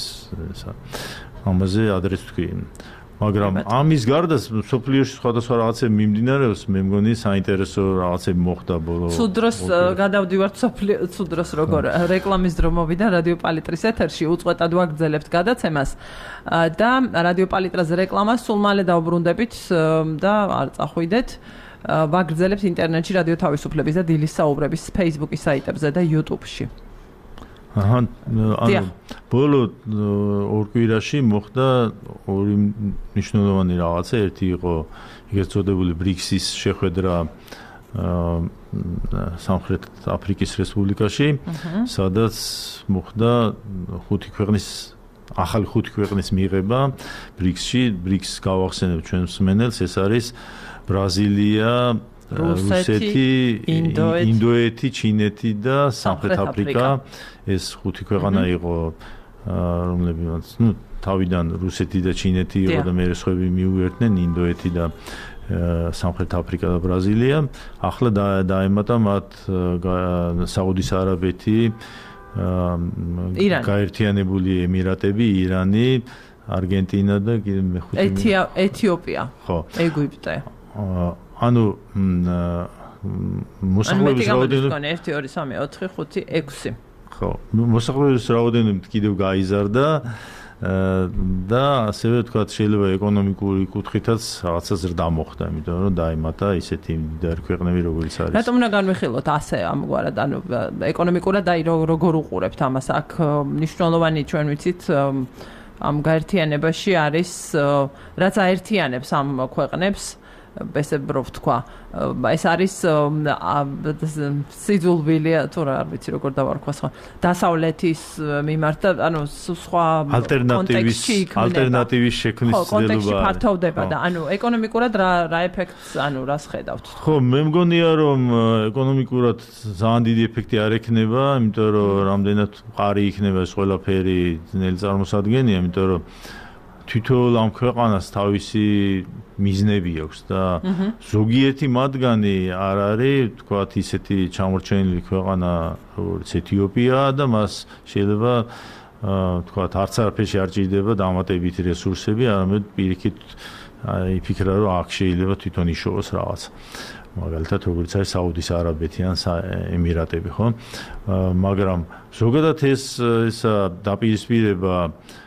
ამაზე ადრეს თქვი. მაგრამ ამის გარდა სოფლიოში სხვადასხვა რაღაცები მიმდინარეობს, მე მგონი საინტერესო რაღაცები მოხდა ბოლო. ცუდ დროს გადავდივართ სოფლიო ცუდ დროს როგორ რეკლამის დრო მოვიდა რადიო პალიტრის ეთერში, უწყვეტად ვაგრძელებთ გადაცემას და რადიო პალიტრაზე რეკლამას სულ მალე დავბრუნდებით და არ წახვიდეთ. ვაგრძელებთ ინტერნეტში რადიო თავისუფლების და დილის საუბრების Facebook-ის საიტებზე და YouTube-ში. აჰა, ანუ ბოლო ორ კვირაში მოხდა ორი მნიშვნელოვანი რაღაცა. ერთი იყო ეგრეთ წოდებული ბრიქსის შეხვედრა სამხრეთ აფრიკის რესპუბლიკაში, სადაც მოხდა ხუთი ქვეყნის ახალი ხუთი ქვეყნის მიღება ბრიქსში. ბრიქსს გავახსენებ ჩვენს მსმენელს, ეს არის ბრაზილია, რუსეთი, ინდოეთი, ჩინეთი და სამხრეთ აფრიკა. ეს ხუთი ქვეყანა იყო, რომლებიც, ну, თავიდან რუსეთი და ჩინეთი იყო და მე სხვები მიუერთდნენ ინდოეთი და სამხრეთ აფრიკა და ბრაზილია. ახლა დაემატა მათ საუდის არაბეთი, გაერთიანებული ემირატები, ირანი, არგენტინა და კიდე მეხუთე ეთიოპია. ხო. ეგვიპტე. ანუ მოსახლეობის რაოდენობა ერთი ორი სამი ოთხი ხუთი ექვსი. ხო, მოსახლეობის რაოდენობა კიდევ გაიზარდა და ასევე თქვა შეიძლება ეკონომიკური კუთხითაც რაღაცა ზრდა მოხდა, იმიტომ რომ დაემატა ისეთი მდიდარი ქვეყნები როგორიც არის. რატომ უნდა განვიხილოთ ასე ამგვარად, ანუ ეკონომიკურად აი როგორ უყურებთ ამას? აქ მნიშვნელოვანი ჩვენ ვიცით ამ გაერთიანებაში არის რაც აერთიანებს ამ ქვეყნებს ესე ბრო ვთქვა ეს არის სიძულვილია თუ რა არ ვიცი როგორ დავარქვა სხვა დასავლეთის მიმართ და ანუ სხვა ალტერნატივის ალტერნატივის შექმნის ცდილობა კონტექსტი ფართოვდება და ანუ ეკონომიკურად რა რა ეფექტს ანუ რას ხედავთ ხო მე მგონია რომ ეკონომიკურად ძალიან დიდი ეფექტი არ ექნება იმიტომ რომ რამდენად მყარი იქნება ეს ყველაფერი ძნელი წარმოსადგენია იმიტომ რომ თვითონ ამ ქვეყანას თავისი მიზნები აქვს და ზოგიერთი მათგანი არ არის თქვათ ისეთი ჩამორჩენილი ქვეყანა როგორც ეთიოპია და მას შეიძლება თქვათ არც არაფერში არ ჭირდება დამატებითი რესურსები არამედ პირიქით იფიქრა რომ აქ შეიძლება თვითონ იშოვოს რაღაც მაგალითად როგორც არის საუდის არაბეთი ან ემირატები ხო მაგრამ ზოგადად ეს ისა დაპირისპირება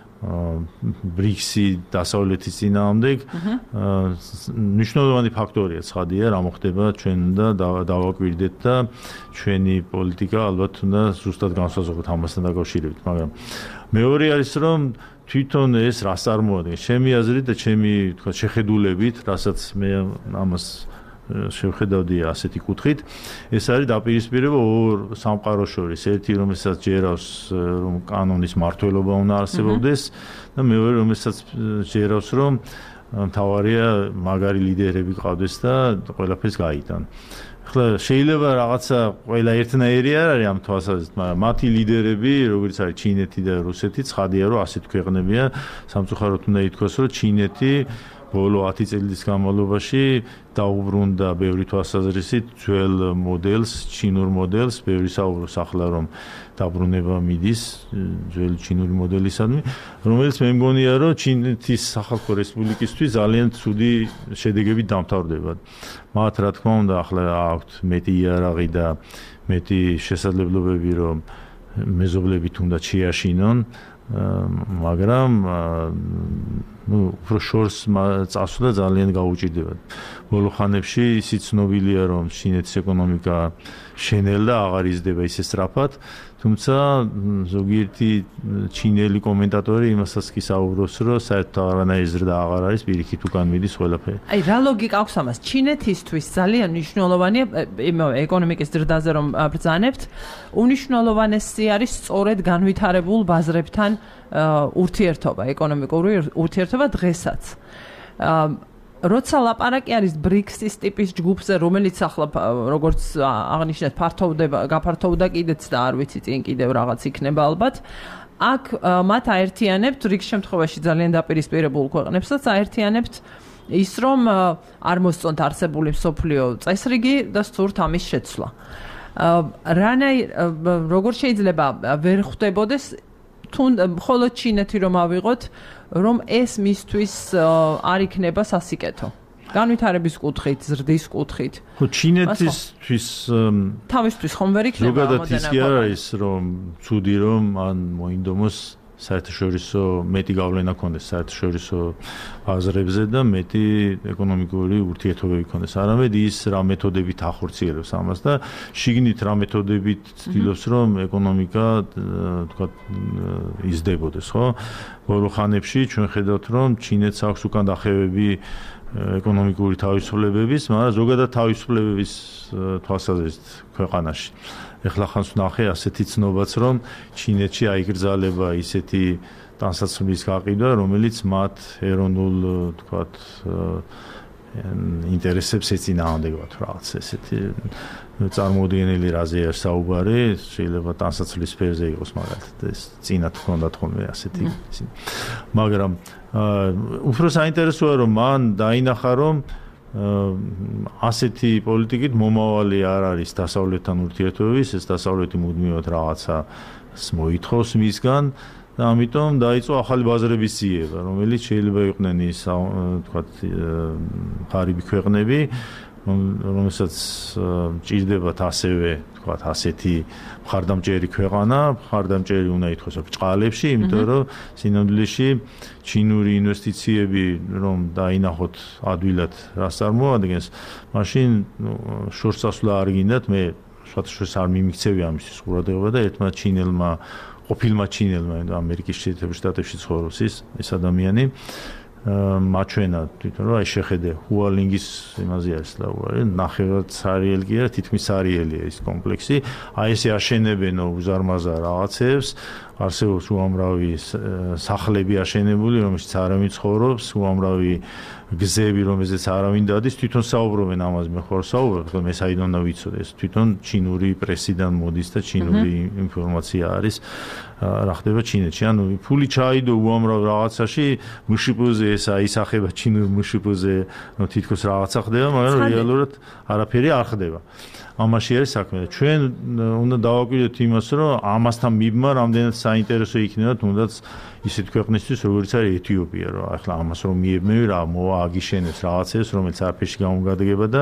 ბრიქსი დასავლეთის წინააღმდეგ მნიშვნელოვანი ფაქტორია ცხადია რა მოხდება ჩვენ და დავაკვირდეთ და ჩვენი პოლიტიკა ალბათ უნდა ზუსტად განსაზღვროთ ამასთან დაკავშირებით მაგრამ მეორე არის რომ თვითონ ეს რას წარმოადგენს ჩემი აზრით და ჩემი თქვა შეხედულებით რასაც მე ამას შევხედავდი ასეთი კუთხით ეს არის დაპირისპირება ორ სამყაროს შორის ერთი რომელსაც ჯერავს რომ კანონის მართლობა უნდა არსებობდეს და მეორე რომელსაც ჯერავს რომ მთავარია მაგარი ლიდერები ყავდეს და ყველაფერს გაიტან ახლა შეიძლება რაღაცა ყველა ერთნაირი არ არის ამ თვალსაზრისით მაგრამ მათი ლიდერები როგორც არის ჩინეთი და რუსეთი ცხადია რომ ასეთ ქვეყნებია სამწუხაროდ უნდა ითქვას რომ ჩინეთი ბოლო ათი წლის განმავლობაში დაუბრუნდა ბევრი თვალსაზრისით ძველ მოდელს, ჩინურ მოდელს, ბევრი საუბრობს ახლა რომ დაბრუნება მიდის ძველი ჩინური მოდელისადმი, რომელიც მე მგონია რომ ჩინეთის სახალხო რესპუბლიკისთვის ძალიან ცუდი შედეგებით დამთავრდება. მათ რა თქმა უნდა ახლა აქვთ მეტი იარაღი და მეტი შესაძლებლობები რომ მეზობლებით უნდა შეაშინონ მაგრამ ну უფრო შორს წასვლა ძალიან გაუჭირდება. ბოლო ხანებში ისიც ცნობილია რომ ჩინეთის ეკონომიკა შენელდა აღარ იზრდება ისე სწრაფად, თუმცა ზოგიერთი ჩინელი კომენტატორი იმასაც კი საუბრობს რომ საერთოდ არანაირი ზრდა აღარ არის, პირიქით უკან მიდის ყველაფერი. აი რა ლოგიკა აქვს ამას? ჩინეთისთვის ძალიან მნიშვნელოვანია იმავე ეკონომიკის ზრდაზე რომ ბრძანებთ, უნიშნულოვანესი არის სწორედ განვითარებულ ბაზრებთან ურთიერთობა, ეკონომიკური ურთიერთობა დღესაც. როცა ლაპარაკი არის ბრიქსის ტიპის ჯგუფზე, რომელიც ახლა როგორც აღნიშნეთ, ფართოვდება, გაფართოვდა კიდეც და არ ვიცი წინ კიდევ რაღაც იქნება ალბათ. აქ მათ აერთიანებთ რიგ შემთხვევაში ძალიან დაპირისპირებულ ქვეყნებსაც აერთიანებთ ის რომ არ მოსწონთ არსებული მსოფლიო წესრიგი და სწორთ ამის შეცვლა. რანაირ როგორ შეიძლება ვერ ხვდებოდეს თუნ მხოლოდ ჩინეთი რომ ავიღოთ რომ ეს მისთვის არ იქნება სასიკეთო განვითარების კუთხით, ზრდის კუთხით. ხო ჩინეთისთვის თავისთვის ხომ ვერ იქნება ზოგადად ის კი არ არის რომ ცუდი რომ ან მოინდომოს საერთაშორისო მეტი გავლენა ქონდეს საერთაშორისო ბაზრებზე და მეტი ეკონომიკური ურთიერთობები ქონდეს. არამედ ის რა მეთოდებით ახორციელებს ამას და შიგნით რა მეთოდებით ცდილობს რომ ეკონომიკა თქვა იზრდებოდეს, ხო? ბოლო ხანებში ჩვენ ხედავთ რომ ჩინეთს აქვს უკან დახევები ეკონომიკური თავისუფლებების, მაგრამ ზოგადად თავისუფლებების თვალსაზრისით ქვეყანაში. ეხლა ხანს ვნახე ასეთი ცნობაც რომ ჩინეთში აიგრძალება ისეთი ტანსაცმლის გაყიდვა, რომელიც მათ ეროვნულ თქვათ ინტერესებს ეწინააღმდეგებათ რაღაც ესეთი წარმოუდგენელი რაზე არის საუბარი, შეიძლება ტანსაცმლის სფეროზე იყოს მაგალითად ეს წინათ ჰქონდათ ხოლმე ასეთი მაგრამ უფრო საინტერესოა რომ მან დაინახა რომ ასეთი პოლიტიკით მომავალი არ არის დასავლეთთან ურთიერთობების, ეს დასავლეთი მუდმივად რაღაცას მოითხოვს მისგან და ამიტომ დაიწყო ახალი ბაზრების ძიება, რომელიც შეიძლება იყვნენ ის თქვათ ღარიბი ქვეყნები, რომელსაც ჭირდებათ ასევე თქვათ ასეთი მხარდამჭერი ქვეყანა, მხარდამჭერი უნდა ითქვას ბრჭყალებში, იმიტომ რომ სინამდვილეში ჩინური ინვესტიციები რომ დაინახოთ ადვილად რას წარმოადგენს, მაშინ შორს წასვლა არ გინდათ, მე სხვადასხვა არ მიმიქცევი ამისთვის ყურადღება და ერთმა ჩინელმა ყოფილმა ჩინელმა ამერიკის შეერთებულ შტატებში ცხოვრობს ის ეს ადამიანი მაჩვენა თვითონ რომ აი შეხედე ჰუალინგის იმაზე არის ლაური ნახევრად სარიელი კი არა თითქმის სარიელია ის კომპლექსი აი ესე აშენებენო უზარმაზარ რაღაცებს არსებობს უამრავი სახლები აშენებული რომელშიც არავინ ცხოვრობს უამრავი გზები რომელზეც არავინ დადის თვითონ საუბრობენ ამაზე მე ხარ საუბრობ მე საიდან უნდა ვიცოდე ეს თვითონ ჩინური პრესიდან მოდის და ჩინური ინფორმაცია არის რა ხდება ჩინეთში ანუ ფული ჩაიდო უამრავ რაღაცაში მშპ-ზე ეს აისახება ჩინურ მშპ-ზე თითქოს რაღაცა ხდება მაგრამ რეალურად არაფერი არ ხდება ამაში არის საქმე ჩვენ უნდა დავაკვირდეთ იმას რომ ამასთან მიბმა რამდენად საინტერესო იქნება თუნდაც ისეთ ქვეყნისთვის როგორც არის ეთიოპია რომ ახლა ამას რომ მიებმევი რა მოვა აგიშენებს რაღაცებს რომელიც არაფერში გამოგადგება და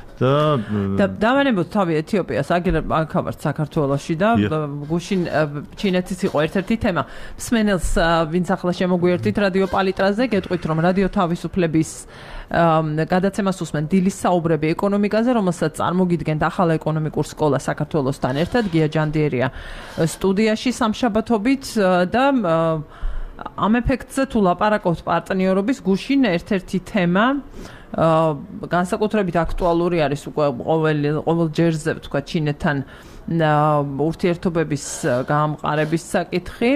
და დავანებოთ თავი ეთიოპიას აგერ ახავართ საქართველოში და გუშინ ჩინეთის იყო ერთ-ერთი თემა მსმენელს ვინც ახლა შემოგვიერთით რადიო პალიტრაზე გეტყვით რომ რადიო თავისუფლების გადაცემას უსმენ დილის საუბრები ეკონომიკაზე რომელსაც წარმოგიდგენთ ახალ ეკონომიკურ სკოლა საქართველოსთან ერთად გია ჯანდიერია სტუდიაში სამშაბათობით და ამ ეფექტზე თუ ლაპარაკობთ პარტნიორობის გუშინ ერთ-ერთი თემა განსაკუთრებით აქტუალური არის უკვე ყოველ ყოველ ჯერზე თქვა ჩინეთთან ურთიერთობების გაამყარების საკითხი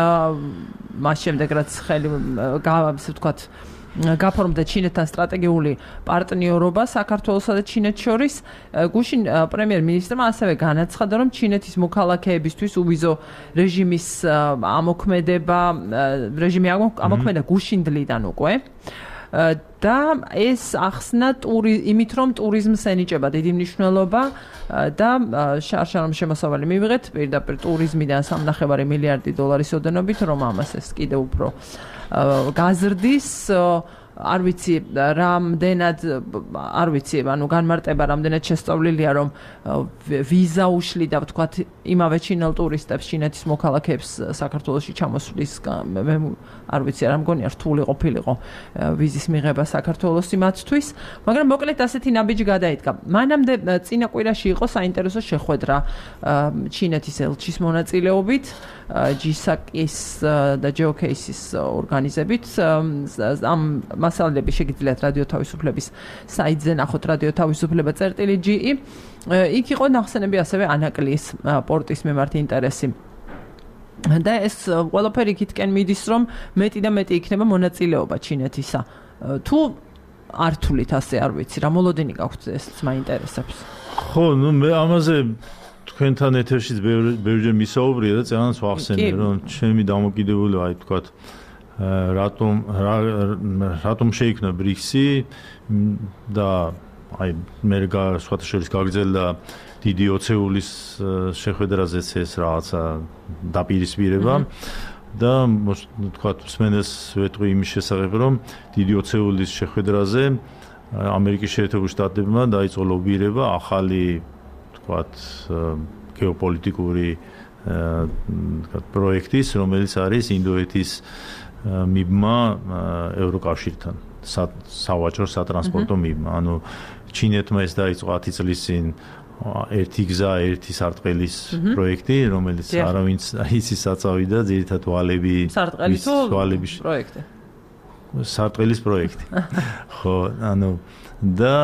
მას შემდეგ რაც ხელი ასე ვთქვათ გაფორმდა ჩინეთთან სტრატეგიული პარტნიორობა საქართველოსა და ჩინეთს შორის გუშინ პრემიერ-მინისტრმა ასევე განაცხადა რომ ჩინეთის მოქალაქეებისთვის უვიზო რეჟიმის ამოქმედება რეჟიმი ამოქმედა გუშინდლიდან უკვე და ეს ახსნა იმით რომ ტურიზმს ენიჭება დიდი მნიშვნელობა და შარშარომ შემოსავალი მივიღეთ პირდაპირ ტურიზმიდან სამნახევარი მილიარდი დოლარის ოდენობით რომ ამას ეს კიდევ უფრო გაზრდის არ ვიცი რამდენად არ ვიცი ანუ განმარტება რამდენად შესწავლილია რომ ვიზა უშლიდა ვთქვათ იმავე ჩინელ ტურისტებს ჩინეთის მოქალაქეებს საქართველოში ჩამოსვლის მე არ ვიცი რა მგონია რთული ყოფილიყო ვიზის მიღება საქართველოსი მათთვის მაგრამ მოკლედ ასეთი ნაბიჯი გადაიდგა მანამდე წინა კვირაში იყო საინტერესო შეხვედრა ჩინეთის ელჩის მონაწილეობით ჯისაკის და ჯეოკეისის ორგანიზებით ამ მასალები შეგიძლიათ რადიო თავისუფლების საიტზე ნახოთ რადიო თავისუფლება წერტილი ჯი იქ იყო ნახსენები ასევე ანაკლიის პორტის მიმართ ინტერესი და ეს ყველაფერი იქითკენ მიდის რომ მეტი და მეტი იქნება მონაწილეობა ჩინეთისა თუ არ თulit ასე არ ვიცი რა მოლოდინი გაქვთ ეს მაინტერესებს ხო ნუ მე ამაზე თქვენთან ეთერშიც ბევრჯერ მისაუბრია და წერანს ვახსენე რომ ჩემი დამოკიდებული აი თქვათ რატომ რატომ შეიქმნა ბრიქსი და აი მე სხვათა შორის გაგრძელდა დიდი ოცეულის შეხვედრაზეც ეს რაღაცა დაპირისპირება და თქვათ მსმენელს ვეტყვი იმის შესახებ რომ დიდი ოცეულის შეხვედრაზე ამერიკის შეერთებულ შტატებმა დაიწყო ლობირება ახალი თქვათ გეოპოლიტიკური თქვათ პროექტის რომელიც არის ინდოეთის მიბმა ევროკავშირთან სავაჭრო სატრანსპორტო მიბმა ანუ ჩინეთმა ეს დაიწყო ათი წლის წინ ერთი გზა ერთი სარტყელის პროექტი რომელიც არავინც იცის საწავი და ძირითადად ვალები სარტყელის პროექტი სარტყელის პროექტი ხო ანუ და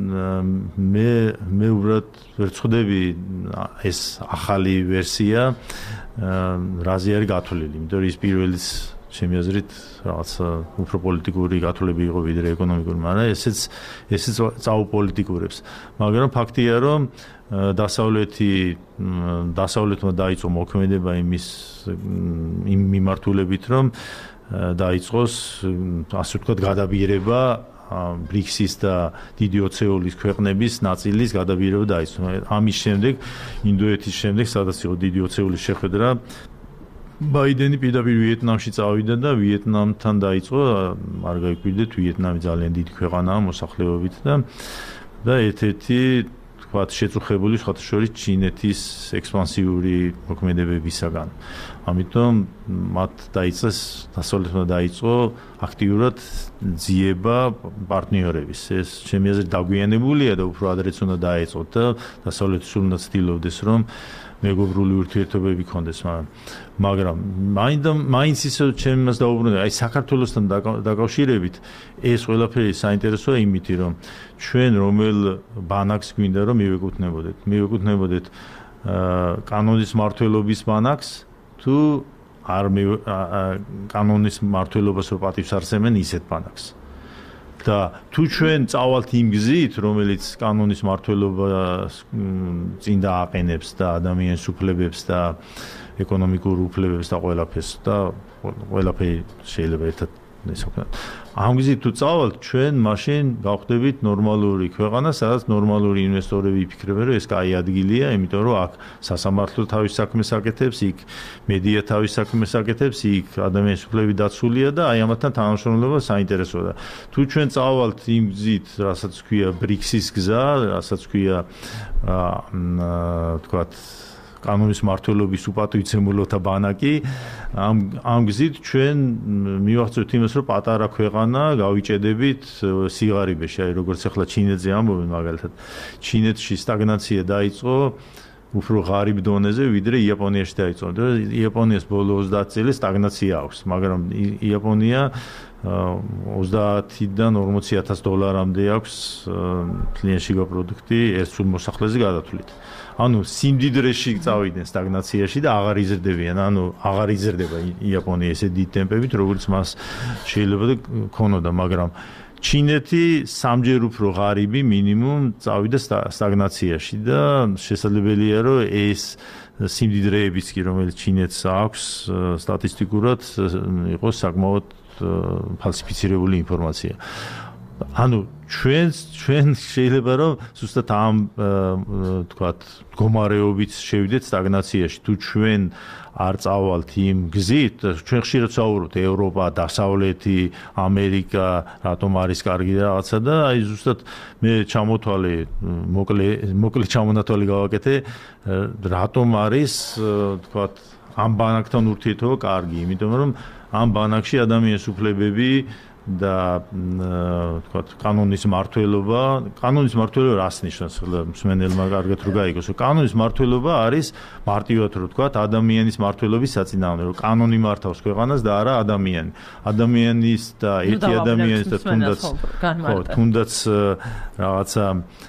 მე მე უბრალოდ ვერ წვდები ეს ახალი ვერსია რაზე არის გათვლილი იმიტომ რომ ის პირველიც ჩემი აზრით რაღაც უფრო პოლიტიკური გათვლები იყო ვიდრე ეკონომიკური მაგრამ ესეც ესეც წაუპოლიტიკურებს მაგრამ ფაქტია რომ დასავლეთი დასავლეთმა დაიწყო მოქმედება იმის იმ მიმართულებით რომ დაიწყოს ასე ვთქვათ გადაბირება ბრიქსის და დიდი ოცეულის ქვეყნების ნაწილის გადაბირება დაიწყო ამის შემდეგ ინდოეთის შემდეგ სადაც იყო დიდი ოცეულის შეხვედრა ბაიდენი პირდაპირ ვიეტნამში წავიდა და ვიეტნამთან დაიწყო, არ გაიკვირდეთ, ვიეტნამი ძალიან დიდი ქვეყანაა მოსახლეობით და და ერთ-ერთი თქვათ შეწუხებული სხვათა შორის ჩინეთის ექსპანსიური მოქმედებებისაგან. ამიტომ მათ დაიწყეს დასავლეთმა დაიწყო აქტიურად ძიება პარტნიორების. ეს ჩემი აზრით დაგვიანებულია და უფრო ადრეც უნდა დაეწყოთ და დასავლეთი სულ უნდა ცდილობდეს რომ მეგობრული ურთიერთობები ქონდეს, მაგრამ მაინც ისე ჩემს დაუბრუნდა, აი საქართველოსთან დაკავშირებით ეს ყველაფერი საინტერესოა იმით, რომ ჩვენ რომელ ბანაკს გვინდა რომ მივეკუთვნებოდეთ, მივეკუთვნებოდეთ კანონის მმართველობის ბანაკს თუ არ კანონის მმართველობას რო პატივს არსებენ ისეთ ბანაკს. და თუ ჩვენ წავალთ იმ გზით, რომელიც კანონის მმართველობას წინ დააყენებს და ადამიანის უფლებებს და ეკონომიკურ უფლებებს და ყველაფერს და ყველაფერი შეიძლება ერთად ესაკუთრებათ. ამ გზით თუ წავალთ, ჩვენ მაშინ გავხდებით ნორმალური ქვეყანა, სადაც ნორმალური ინვესტორები იფიქრებენ, რომ ეს კაი ადგილია, იმიტომ რომ აქ სასამართლო თავის საქმეს აკეთებს, იქ მედია თავის საქმეს აკეთებს, იქ ადამიანის უფლებები დაცულია და აი ამათთან თანამშრომლობა საინტერესოა და თუ ჩვენ წავალთ იმ გზით, რასაც ქვია ბრიქსის გზა, რასაც ქვია აა თქვათ კანონის მმართველობის უპატივცემულოთა ბანაკი, ამ ამ გზით ჩვენ მივახცევთ იმას, რომ პატარა ქვეყანა გავიჭედებით სიღარიბეში, აი როგორც ახლა ჩინეთზე ამბობენ მაგალითად. ჩინეთში სტაგნაცია დაიწყო უფრო ღარიბ დონეზე, ვიდრე იაპონიაში დაიწყო. იაპონიას ბოლო ოცდაათი წელი სტაგნაცია აქვს, მაგრამ იაპონია ოცდაათიდან ორმოცი ათას დოლარამდე აქვს კლინშიგა პროდუქტი ერთ სულ მოსახლეზე გადათვლით. ანუ სიმდიდრეში წავიდნენ სტაგნაციაში და აღარ იზრდებიან, ანუ აღარ იზრდება იაპონია ესე დიდ ტემპებით, როგორც მას შეიძლება ქონოდა, მაგრამ ჩინეთი სამჯერ უფრო ღარიბი მინიმუმ წავიდა სტაგნაციაში და შესაძლებელია რომ ეს სიმდიდრეებიც კი რომელიც ჩინეთს აქვს სტატისტიკურად იყოს საკმაოდ ფალსიფიცირებული ინფორმაცია. ანუ ჩვენ ჩვენ შეიძლება რომ ზუსტად ამ თქვათ მდგომარეობით შევიდეთ სტაგნაციაში. თუ ჩვენ არ წავალთ იმ გზით, ჩვენ ხშირად ვსაუბრობთ ევროპა, დასავლეთი, ამერიკა, რატომ არის კარგი რაღაცა და აი ზუსტად მე ჩამოთვალე, მოკლე მოკლე ჩამონათვალი გავაკეთე, რატომ არის თქვათ ამ ბანაკთან ურთიერთობა კარგი, იმიტომ რომ ამ ბანაკში ადამიანის უფლებები და თქვათ კანონის მმართველობა, კანონის მმართველობა რას ნიშნავს? მსმენელმა კარგად რო გაიგოს, რომ კანონის მმართველობა არის მარტივად რო თქვათ ადამიანის მმართველობის საწინააღმდეგო, რომ კანონი მართავს ქვეყანას და არა ადამიანი. ადამიანის და ერთი ადამიანის და თუნდაც ხო, თუნდაც რაღაცა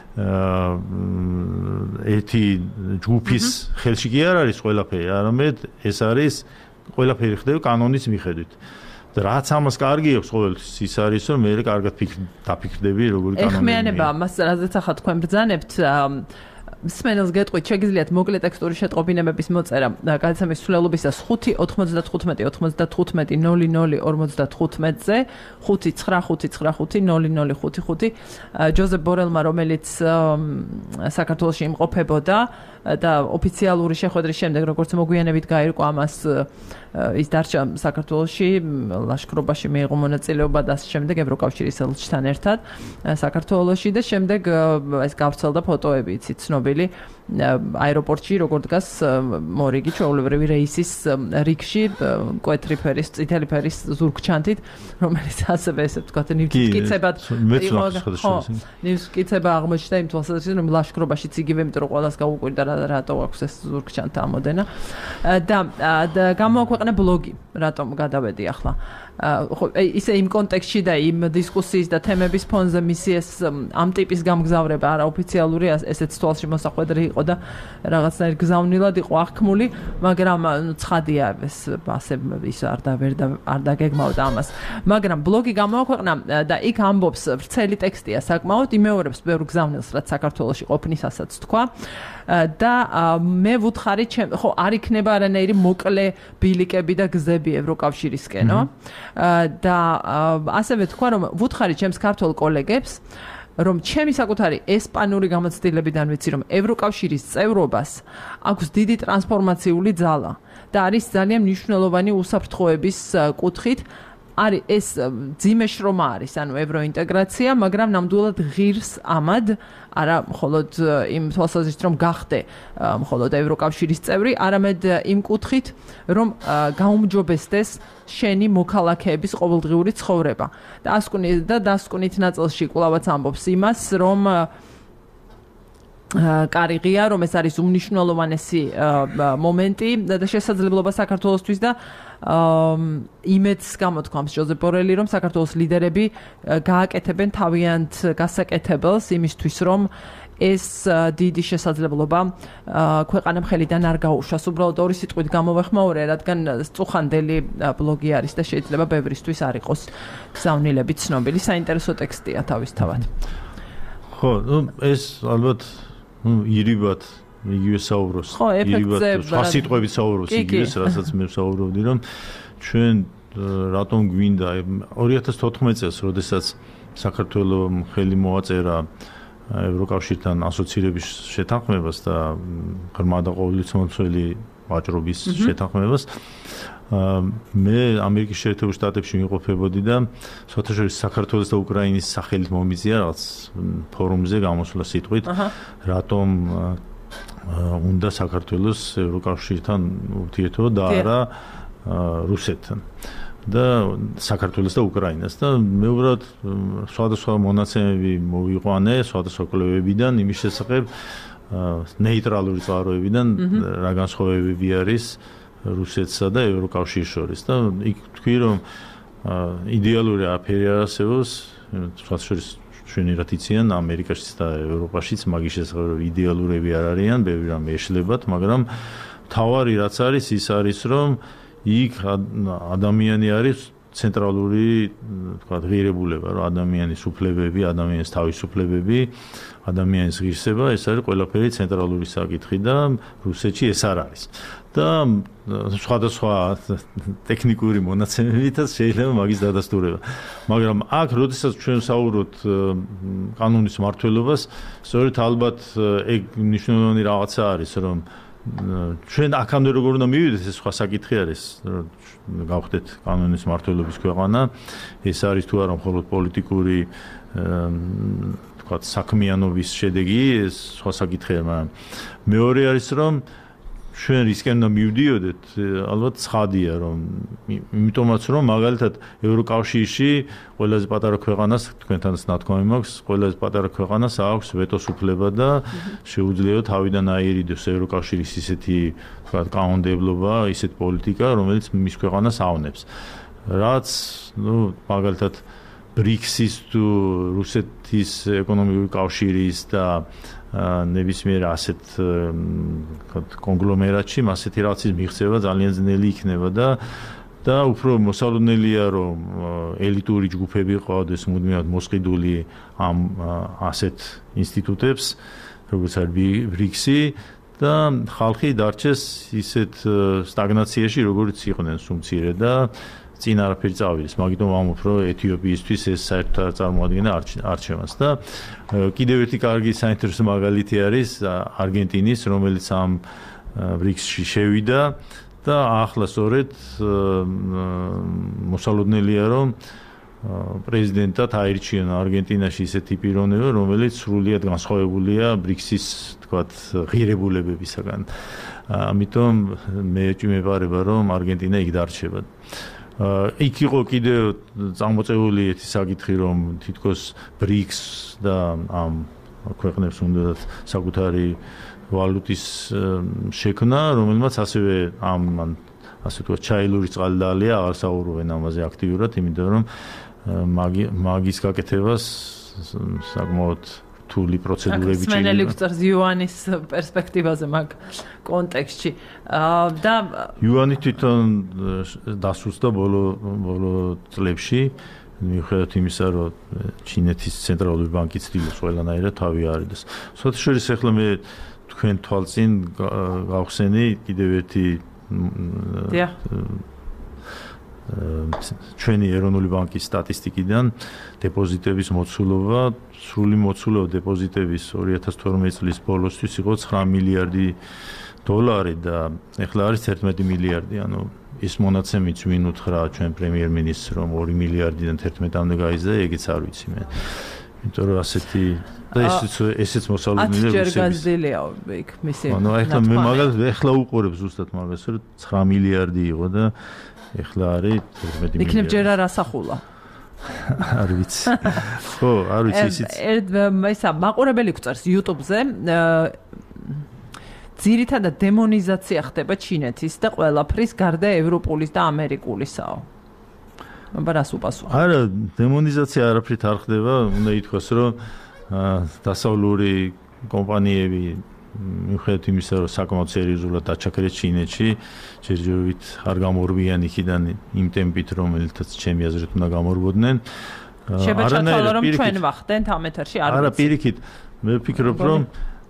ერთი ჯგუფის ხელში კი არ არის ყველაფერი, არამედ ეს არის ყველაფერი ხდება კანონის მიხედვით. რაც ამას კარგი აქვს ყოველთვის ის არის რომ მე კარგად დაფიქრდები როგორი კანონია. ეხმიანება ამას რაზეც ახლა თქვენ ბრძანებთ მსმენელს გეტყვით, შეგიძლიათ მოკლე ტექსტური შეტყობინებების მოწერა გადაცემის სრულობისას ხუთი ოთხმოცდათხუთმეტი ოთხმოცდათხუთმეტი ნული ნული ორმოცდათხუთმეტზე ხუთი ცხრა ხუთი ცხრა ხუთი ნული ნული ხუთი ხუთი ჯოზეფ ბორელმა, რომელიც საქართველოში იმყოფებოდა და ოფიციალური შეხვედრის შემდეგ, როგორც მოგვიანებით გაირკვა ამას ის დარჩა საქართველოში, ლაშქრობაში მიიღო მონაწილეობა და ამ შემდეგ ევროკავშირის ელჩთან ერთად საქართველოში და შემდეგ ეს გავრცელდა ფოტოები, იცით, ცნობილი აეროპორტში, როგორ დგას მორიგი ჩვეულებრივი რეისის რიგში, მკვეთრი ფერის, წითელი ფერის ზურგჩანთით, რომელიც ასევე ესე ვთქვათ, ნივთკიცებად იყო. ხო, ნივთკიცება აღმოჩნდა იმ თვალსაზრისით, რომ ლაშქრობაშიც იგივე, იმიტომ რომ ყველას გაუკვირდა რატო აქვს ეს ზურგჩანთა ამოდენა. და გამოაქვეყნა ბლოგი, რატომ გადავედი ახლა. ხო, ისე იმ კონტექსტში და იმ დისკუსიის და თემების ფონზე მისი ეს ამ ტიპის გამგზავრება არაოფიციალური, ესეც თვალში მოსახვედრი იყო და რაღაცნაირ გზავნილად იყო აღქმული, მაგრამ ცხადია ეს ასე ის არ და ვერ და არ დაგეგმავდა ამას. მაგრამ ბლოგი გამოაქვეყნა და იქ ამბობს, ვრცელი ტექსტია საკმაოდ, იმეორებს ბევრ გზავნილს, რაც საქართველოში ყოფნისასაც თქვა. და მე ვუთხარი, ხო, არ იქნება არანაირი მოკლე ბილიკები და გზები ევროკავშირისკენო. და ასევე თქვა, რომ ვუთხარი ჩემს ქართველ კოლეგებს, რომ ჩემი საკუთარი ესპანური გამოცდილებიდან ვიცი, რომ ევროკავშირის წევრობას აქვს დიდი ტრანსფორმაციული ძალა და არის ძალიან მნიშვნელოვანი უსაფრთხოების კუთხით. არის ეს ძიმე შრომა არის, ანუ ევროინტეგრაცია, მაგრამ ნამდვილად ღირს ამად, არა მხოლოდ იმ თვალსაზრისით, რომ გახდე მხოლოდ ევროკავშირის წევრი, არამედ იმ კუთხით, რომ გაუმჯობესდეს შენი მოქალაქეების ყოველდღიური ცხოვრება. და ასკვნით და დასკვნით ნაწილში კვლავაც ამბობს იმას, რომ კარიღია, რომ ეს არის უმნიშვნელოვანესი მომენტი და შესაძლებლობა საქართველოსთვის და იმედს გამოთქვამს ჟოზეფ ბორელი, რომ საქართველოს ლიდერები გააკეთებენ თავიანთ გასაკეთებელს იმისთვის, რომ ეს დიდი შესაძლებლობა ქვეყანა მხრიდან არ გაუშვას. უბრალოდ ორი სიტყვით გამოვეხმაურე, რადგან წუხანდელი ბლოგი არის და შეიძლება ბევრისთვის არ იყოს გზავნილები ცნობილი. საინტერესო ტექსტია თავისთავად. ხო, ну ეს ალბათ ირიბად იგივე საუბრობს. ირიბად სხვა სიტყვებით საუბრობს იგივეს, რასაც მე ვსაუბრობდი, რომ ჩვენ რატომ გვინდა ორი ათას თოთხმეტ წელს, როდესაც საქართველოს ხელი მოაწერა ევროკავშირთან ასოცირების შეთანხმებას და ღრმა და ყოვლისმომცველი ვაჭრობის შეთანხმებას. მე ამერიკის შეერთებულ შტატებში ვიმყოფებოდი და საერთაშორისო საქართველოს და უკრაინის სახელით მომიწია რაღაც ფორუმზე გამოსვლა სიტყვით, რატომ უნდა საქართველოს ევროკავშირთან ურთიერთობა და არა რუსეთთან და საქართველოს და უკრაინას და მე უბრალოდ სხვადასხვა მონაცემები მოვიყვანე სხვადასხვა კვლევებიდან იმის შესახებ ნეიტრალური წყაროებიდან რა განსხვავებები არის რუსეთსა და ევროკავშირის შორის და იქ თქვი რომ იდეალური აფერი არ არსებობს სხვადასხვა ჩვენი რა თიციან ამერიკაშიც და ევროპაშიც მაგის შესახებ იდეალურები არ არიან, ბევრი რამ ეშლებათ, მაგრამ თავარი რაც არის ის არის რომ იქ ადამიანი არის ცენტრალური თქვა ღირებულება, რომ ადამიანის უფლებები, ადამიანის თავისუფლებები, ადამიანის ღირსება, ეს არის ყველაფერი ცენტრალური საკითხი და რუსეთში ეს არ არის. და სხვადასხვა ტექნიკური მონაცემებითაც შეიძლება მაგის დადასტურება. მაგრამ აქ, როდესაც ჩვენ საუბრობთ კანონის მმართველობას, სწორედ ალბათ ეგ მნიშვნელოვანი რაღაცა არის, რომ ჩვენ აქამდე როგორ უნდა მივიდეთ, ეს სხვა საკითხი არის, გავხდეთ კანონის მმართველობის ქვეყანა, ეს არის თუ არა მხოლოდ პოლიტიკური თქვა საქმიანობის შედეგი, ეს სხვა საკითხია, მაგრამ მეორე არის, რომ ჩვენ რისკენ უნდა მივდიოდეთ, ალბათ ცხადია, რომ იმიტომაც რომ მაგალითად ევროკავშირში ყველაზე პატარა ქვეყანას თქვენთანაც ნათქვამი მაქვს, ყველაზე პატარა ქვეყანას აქვს ვეტოს უფლება და შეუძლია თავიდან აერიდოს ევროკავშირის ისეთი თქვა კანონმდებლობა, ისეთი პოლიტიკა, რომელიც მის ქვეყანას ავნებს. რაც, ну, მაგალითად ბრიქსის თუ რუსეთის ეკონომიკური კავშირის და ნებისმიერ ასეთ კონგლომერატში ასეთი რაღაცის მიღწევა ძალიან ძნელი იქნება და და უფრო მოსალოდნელია რომ ელიტური ჯგუფები ყავდეს მუდმივად მოსყიდული ამ ასეთ ინსტიტუტებს როგორც არის ბრიქსი და ხალხი დარჩეს ისეთ სტაგნაციაში როგორც იყვნენ სუმცირე და წინ არაფერი წავიდეს, მაგიტომ ვამბობ, რომ ეთიოპიისთვის ეს საერთოდ წარმოადგენა არჩევანს და კიდევ ერთი კარგი საინტერესო მაგალითი არის არგენტინის, რომელიც ამ ბრიქსში შევიდა და ახლა სწორედ მოსალოდნელია, რომ პრეზიდენტად აირჩიონ არგენტინაში ისეთი პიროვნება, რომელიც სრულიად განსხვავებულია ბრიქსის, თქვათ, ღირებულებებისაგან. ამიტომ მე ვიმეფარება, რომ არგენტინა იქ დარჩება. იქ იყო კიდევ წამოწეული ერთი საკითხი, რომ თითქოს ბრიქს და ამ ქვეყნებს უნდათ საკუთარი ვალუტის შექმნა, რომელმაც ასევე ამ ასე ვთქვათ, ჩაილური წყალი დაალია, აღარ საუბრობენ ამაზე აქტიურად, იმიტომ რომ მაგის გაკეთებას საკმაოდ რთული პროცედურები ჭირდება. სმენელი გვწევს იუანის პერსპექტივაზე მაგ კონტექსტში. და იუანი თვითონ დასუსტდა ბოლო ბოლო წლებში, მიუხედავად იმისა, რომ ჩინეთის ცენტრალური ბანკი ცდილობს ყველანაირად თავი არიდეს. საერთაშორისო ახლა მე თქვენ თვალწინ გავხსენი კიდევ ერთი ჩვენი ეროვნული ბანკის სტატისტიკიდან დეპოზიტების მოცულობა, სრული მოცულობა დეპოზიტების ორი ათას თორმეტი წლის ბოლოსთვის იყო ცხრა მილიარდი დოლარი და ეხლა არის თერთმეტი მილიარდი, ანუ ის მონაცემიც ვინ უთხრა ჩვენ პრემიერ-მინისტრს რომ ორი მილიარდიდან თერთმეტამდე გაიზრდა, ეგეც არ ვიცი მე. იმიტომ რომ ასეთი და ესეც ესეც მოსალოდნელი რუსების. ათჯერ გაზრდილია იქ მისი. ანუ ეხლა მე მაგალითად ეხლა უყურებ ზუსტად მაგას რომ ცხრა მილიარდი იყო და ეხლა არის თერთმეტი მილიარდი. იქნებ ჯერ არ ასახულა. არ ვიცი. ხო, არ ვიცი ისიც. ერთ ისა მაყურებელი გვწერს YouTube-ზე ძირითადად დემონიზაცია ხდება ჩინეთის და ყველაფრის გარდა ევროპულის და ამერიკულისაო. აბა რას უპასუხო? არა, დემონიზაცია არაფრით არ ხდება, უნდა ითქვას, რომ დასავლური კომპანიები მიუხედავად იმისა, რომ საკმაოდ სერიოზულად დაჩაქრეს ჩინეთში, ჯერჯერობით არ გამორბიან იქიდან იმ ტემპით, რომელთაც ჩემი აზრით უნდა გამორბოდნენ. შეგვეჩათვალო, რომ ჩვენ ვახდენთ ამ ეთერში არ ვიცი. არა, პირიქით, მე ვფიქრობ, რომ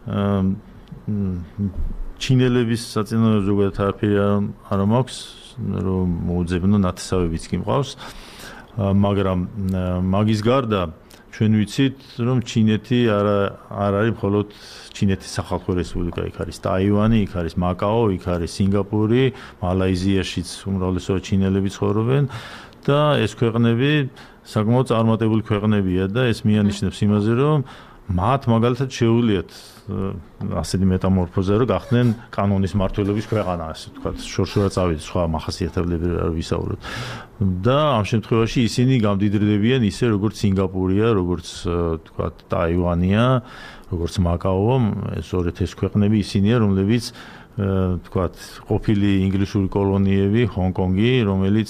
ჩინელების საწინააღმდეგო ზოგადად არაფერი არ მაქვს, რომ მოუძებნონ ნათესავებიც კი მყავს, მაგრამ მაგის გარდა ჩვენ ვიცით, რომ ჩინეთი არ არ არის მხოლოდ ჩინეთის სახალხო რესპუბლიკა, იქ არის ტაივანი, იქ არის მაკაო, იქ არის სინგაპური, მალაიზიაშიც უმრავლესობა ჩინელები ცხოვრობენ და ეს ქვეყნები საკმაოდ წარმატებული ქვეყნებია და ეს მიანიშნებს იმაზე, რომ მათ მაგალითად შეუძლიათ ასეთი მეტამორფოზა, რომ გახდნენ კანონის მმართველობის ქვეყანა, ასე ვთქვათ, შორშორა წავიდეს, სხვა მახასიათებლები არ ვისაუბროთ. და ამ შემთხვევაში ისინი გამდიდრდებიან ისე, როგორც სინგაპურია, როგორც ვთქვათ, ტაივანია, როგორც მაკაო, ეს ორეთ ეს ქვეყნები ისინია, რომლებიც ვთქვათ, ყოფილი ინგლისური კოლონიები, ჰონკონგი, რომელიც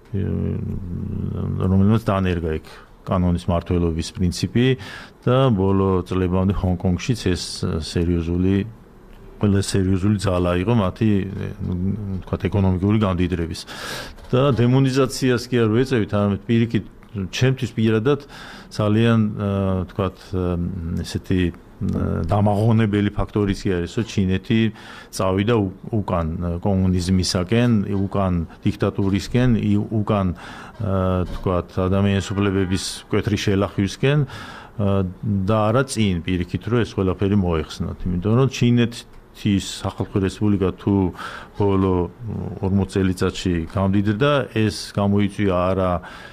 რომელმაც დაანერგა იქ კანონის მმართველობის პრინციპი და ბოლო წლებამდე ჰონკონგშიც ეს სერიოზული ყველა სერიოზული ძალა იყო მათი თქვათ ეკონომიკური გამდიდრების და დემონიზაციას კი არ ვეწევით, არამედ პირიქით ჩემთვის პირადად ძალიან თქვათ ესეთი დამაღონებელი ფაქტორიც კი არის, რომ ჩინეთი წავიდა უკან კომუნიზმისაკენ, უკან დიქტატურისკენ, უკან თქვათ ადამიანის უფლებების მკვეთრი შელახვისკენ და არა წინ პირიქით, რომ ეს ყველაფერი მოეხსნათ, იმიტომ რომ ჩინეთის სახალხო რესპუბლიკა თუ ბოლო ორმოც წელიწადში გამდიდრდა, ეს გამოიწვია არა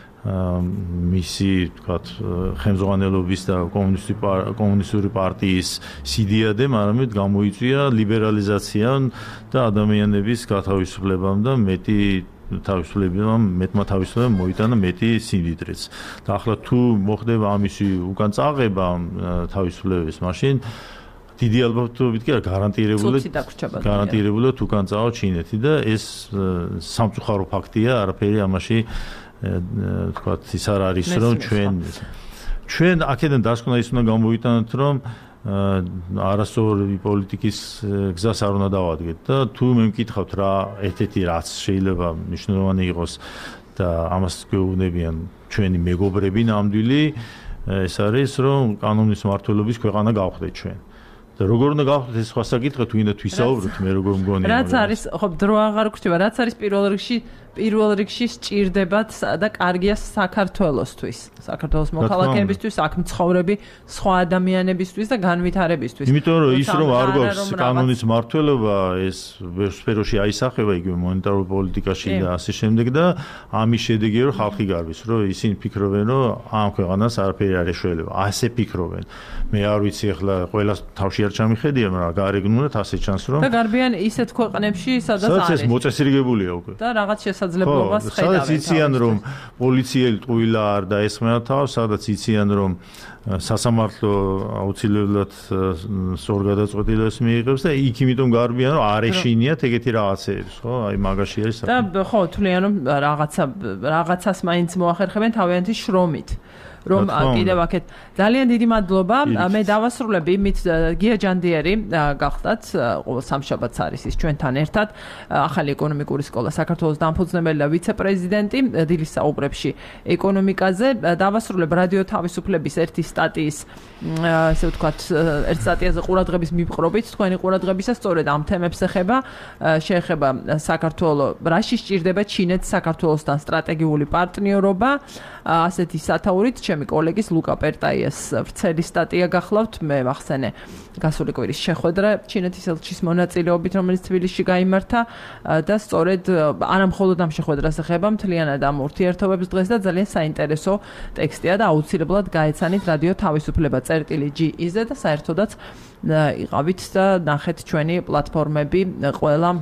მისი, თქვათ, ხელმძღვანელობის და კომუნისტური პარტიის სიდიადემ, არამედ გამოიწვია ლიბერალიზაციამ და ადამიანების გათავისუფლებამ და მეტი თავისუფლებამ, მეტმა თავისუფლებამ მოიტანა მეტი სიმდიდრეც. და ახლა თუ მოხდება ამისი უკან წაღება თავისუფლების, მაშინ დიდი ალბათობით კი არა გარანტირებულად გარანტირებულად უკან წავა ჩინეთი და ეს სამწუხარო ფაქტია, არაფერი ამაში თქვათ ის არ არის რომ ჩვენ ჩვენ აქედან დასკვნა ის უნდა გამოვიტანოთ რომ არასწორი პოლიტიკის გზას არ უნდა დავადგეთ და თუ მე მკითხავთ რა ერთ-ერთი რაც შეიძლება მნიშვნელოვანი იყოს და ამას გვეუბნებიან ჩვენი მეგობრები ნამდვილი ეს არის რომ კანონის მმართველობის ქვეყანა გავხდეთ ჩვენ და როგორ უნდა გავხდეთ ეს სხვა საკითხი თუ ინდა თვისაუბროთ მე როგორ მგონია რაც არის ხო დრო აღარ გრჩება რაც არის პირველ რიგში პირველ რიგში სჭირდებათ და კარგია საქართველოსთვის საქართველოს მოქალაქეებისთვის აქ მცხოვრები სხვა ადამიანებისთვის და განვითარებისთვის იმიტომ რომ ის რომ არ გვაქვს კანონის მმართველობა ეს სფეროში აისახება იგივე მონეტარულ პოლიტიკაში და ასე შემდეგ და ამის შედეგია რომ ხალხი გარბის რომ ისინი ფიქრობენ რომ ამ ქვეყანას არაფერი არ ეშველება ასე ფიქრობენ მე არ ვიცი ახლა ყველა თავში არ ჩამიხედია მაგრამ გარეგნულად ასე ჩანს რომ და გარბიან ისეთ ქვეყნებში სადაც არის ეს მოწესრიგებულია უკვე და რაღაც შესაძლებლობას ხედავენ სადაც იციან რომ პოლიციელი ტყუილა არ დაესმენა თავს სადაც იციან რომ სასამართლო აუცილებლად სწორ გადაწყვეტილებას მიიღებს და იქ იმიტომ გარბიან რომ არ ეშინიათ ეგეთი რაღაცეებს ხო აი მაგაში არის და ხო თვლიან რომ რაღაცა რაღაცას მაინც მოახერხებენ თავიანთი შრომით რომ კიდევ აქეთ ძალიან დიდი მადლობა. მე დავასრულები მით გია ჯანდიერი გახდათ ყოველ სამშაბათს არის ის ჩვენთან ერთად ახალი ეკონომიკური სკოლა საქართველოს დამფუძნებელი და ვიცე-პრეზიდენტი დილის საუბრებში ეკონომიკაზე. დავასრულებ რადიო თავისუფლების ერთი სტატიის ესე ვთქვათ ერთ სტატიაზე ყურადღების მიპყრობით. თქვენი ყურადღებისა სწორედ ამ თემებს ეხება, შეეხება საქართველოს რაში სჭირდება ჩინეთს საქართველოსთან სტრატეგიული პარტნიორობა. ასეთი სათაურით ჩემი კოლეგის ლუკა პერტაიას ვრცელი სტატია გახლავთ. მე ვახსენე გასული კვირის შეხვედრა ჩინეთის ელჩის მონაწილეობით, რომელიც თბილისში გაიმართა და სწორედ არა მხოლოდ ამ შეხვედრას ეხება, მთლიანად ამ ურთიერთობებს დღეს და ძალიან საინტერესო ტექსტია და აუცილებლად გაეცანით რადიო თავისუფლება წერტილი ჯი-ზე და საერთოდაც იყავით და ნახეთ ჩვენი პლატფორმები ყველა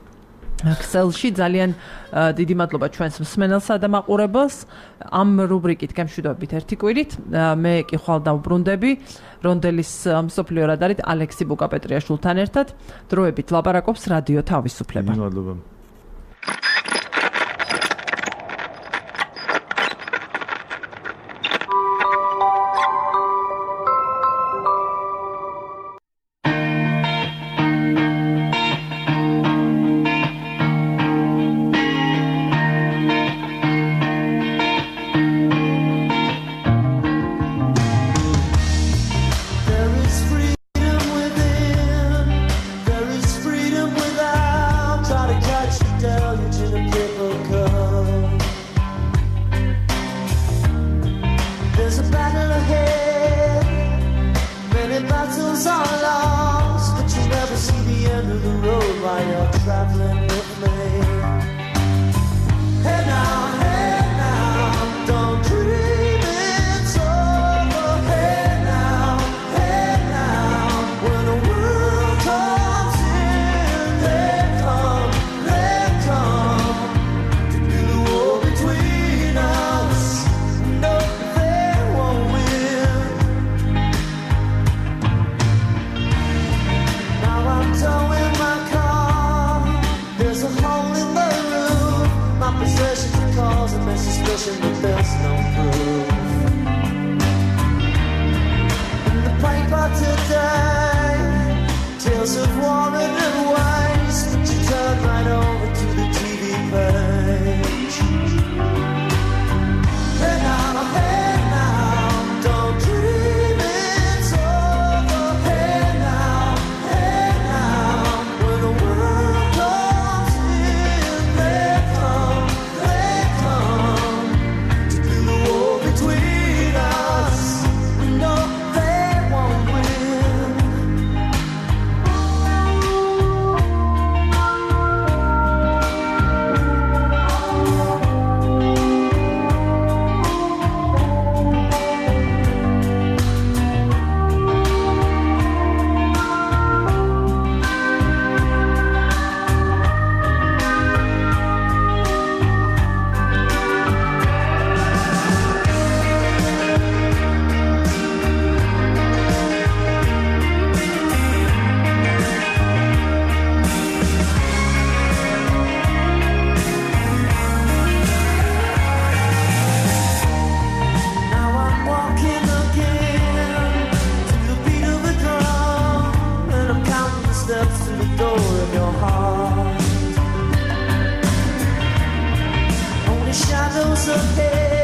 ქსელში. ძალიან დიდი მადლობა ჩვენს მსმენელსა და მაყურებელს. ამ რუბრიკით გემშვიდობით ერთი კვირით. მე კი ხვალ დავბრუნდები რონდელის მსოფლიო რადარით ალექსი ბუკაპეტრიაშვილთან ერთად. დროებით ლაპარაკობს რადიო თავისუფლება. დიდი მადლობა. Shadows of hate.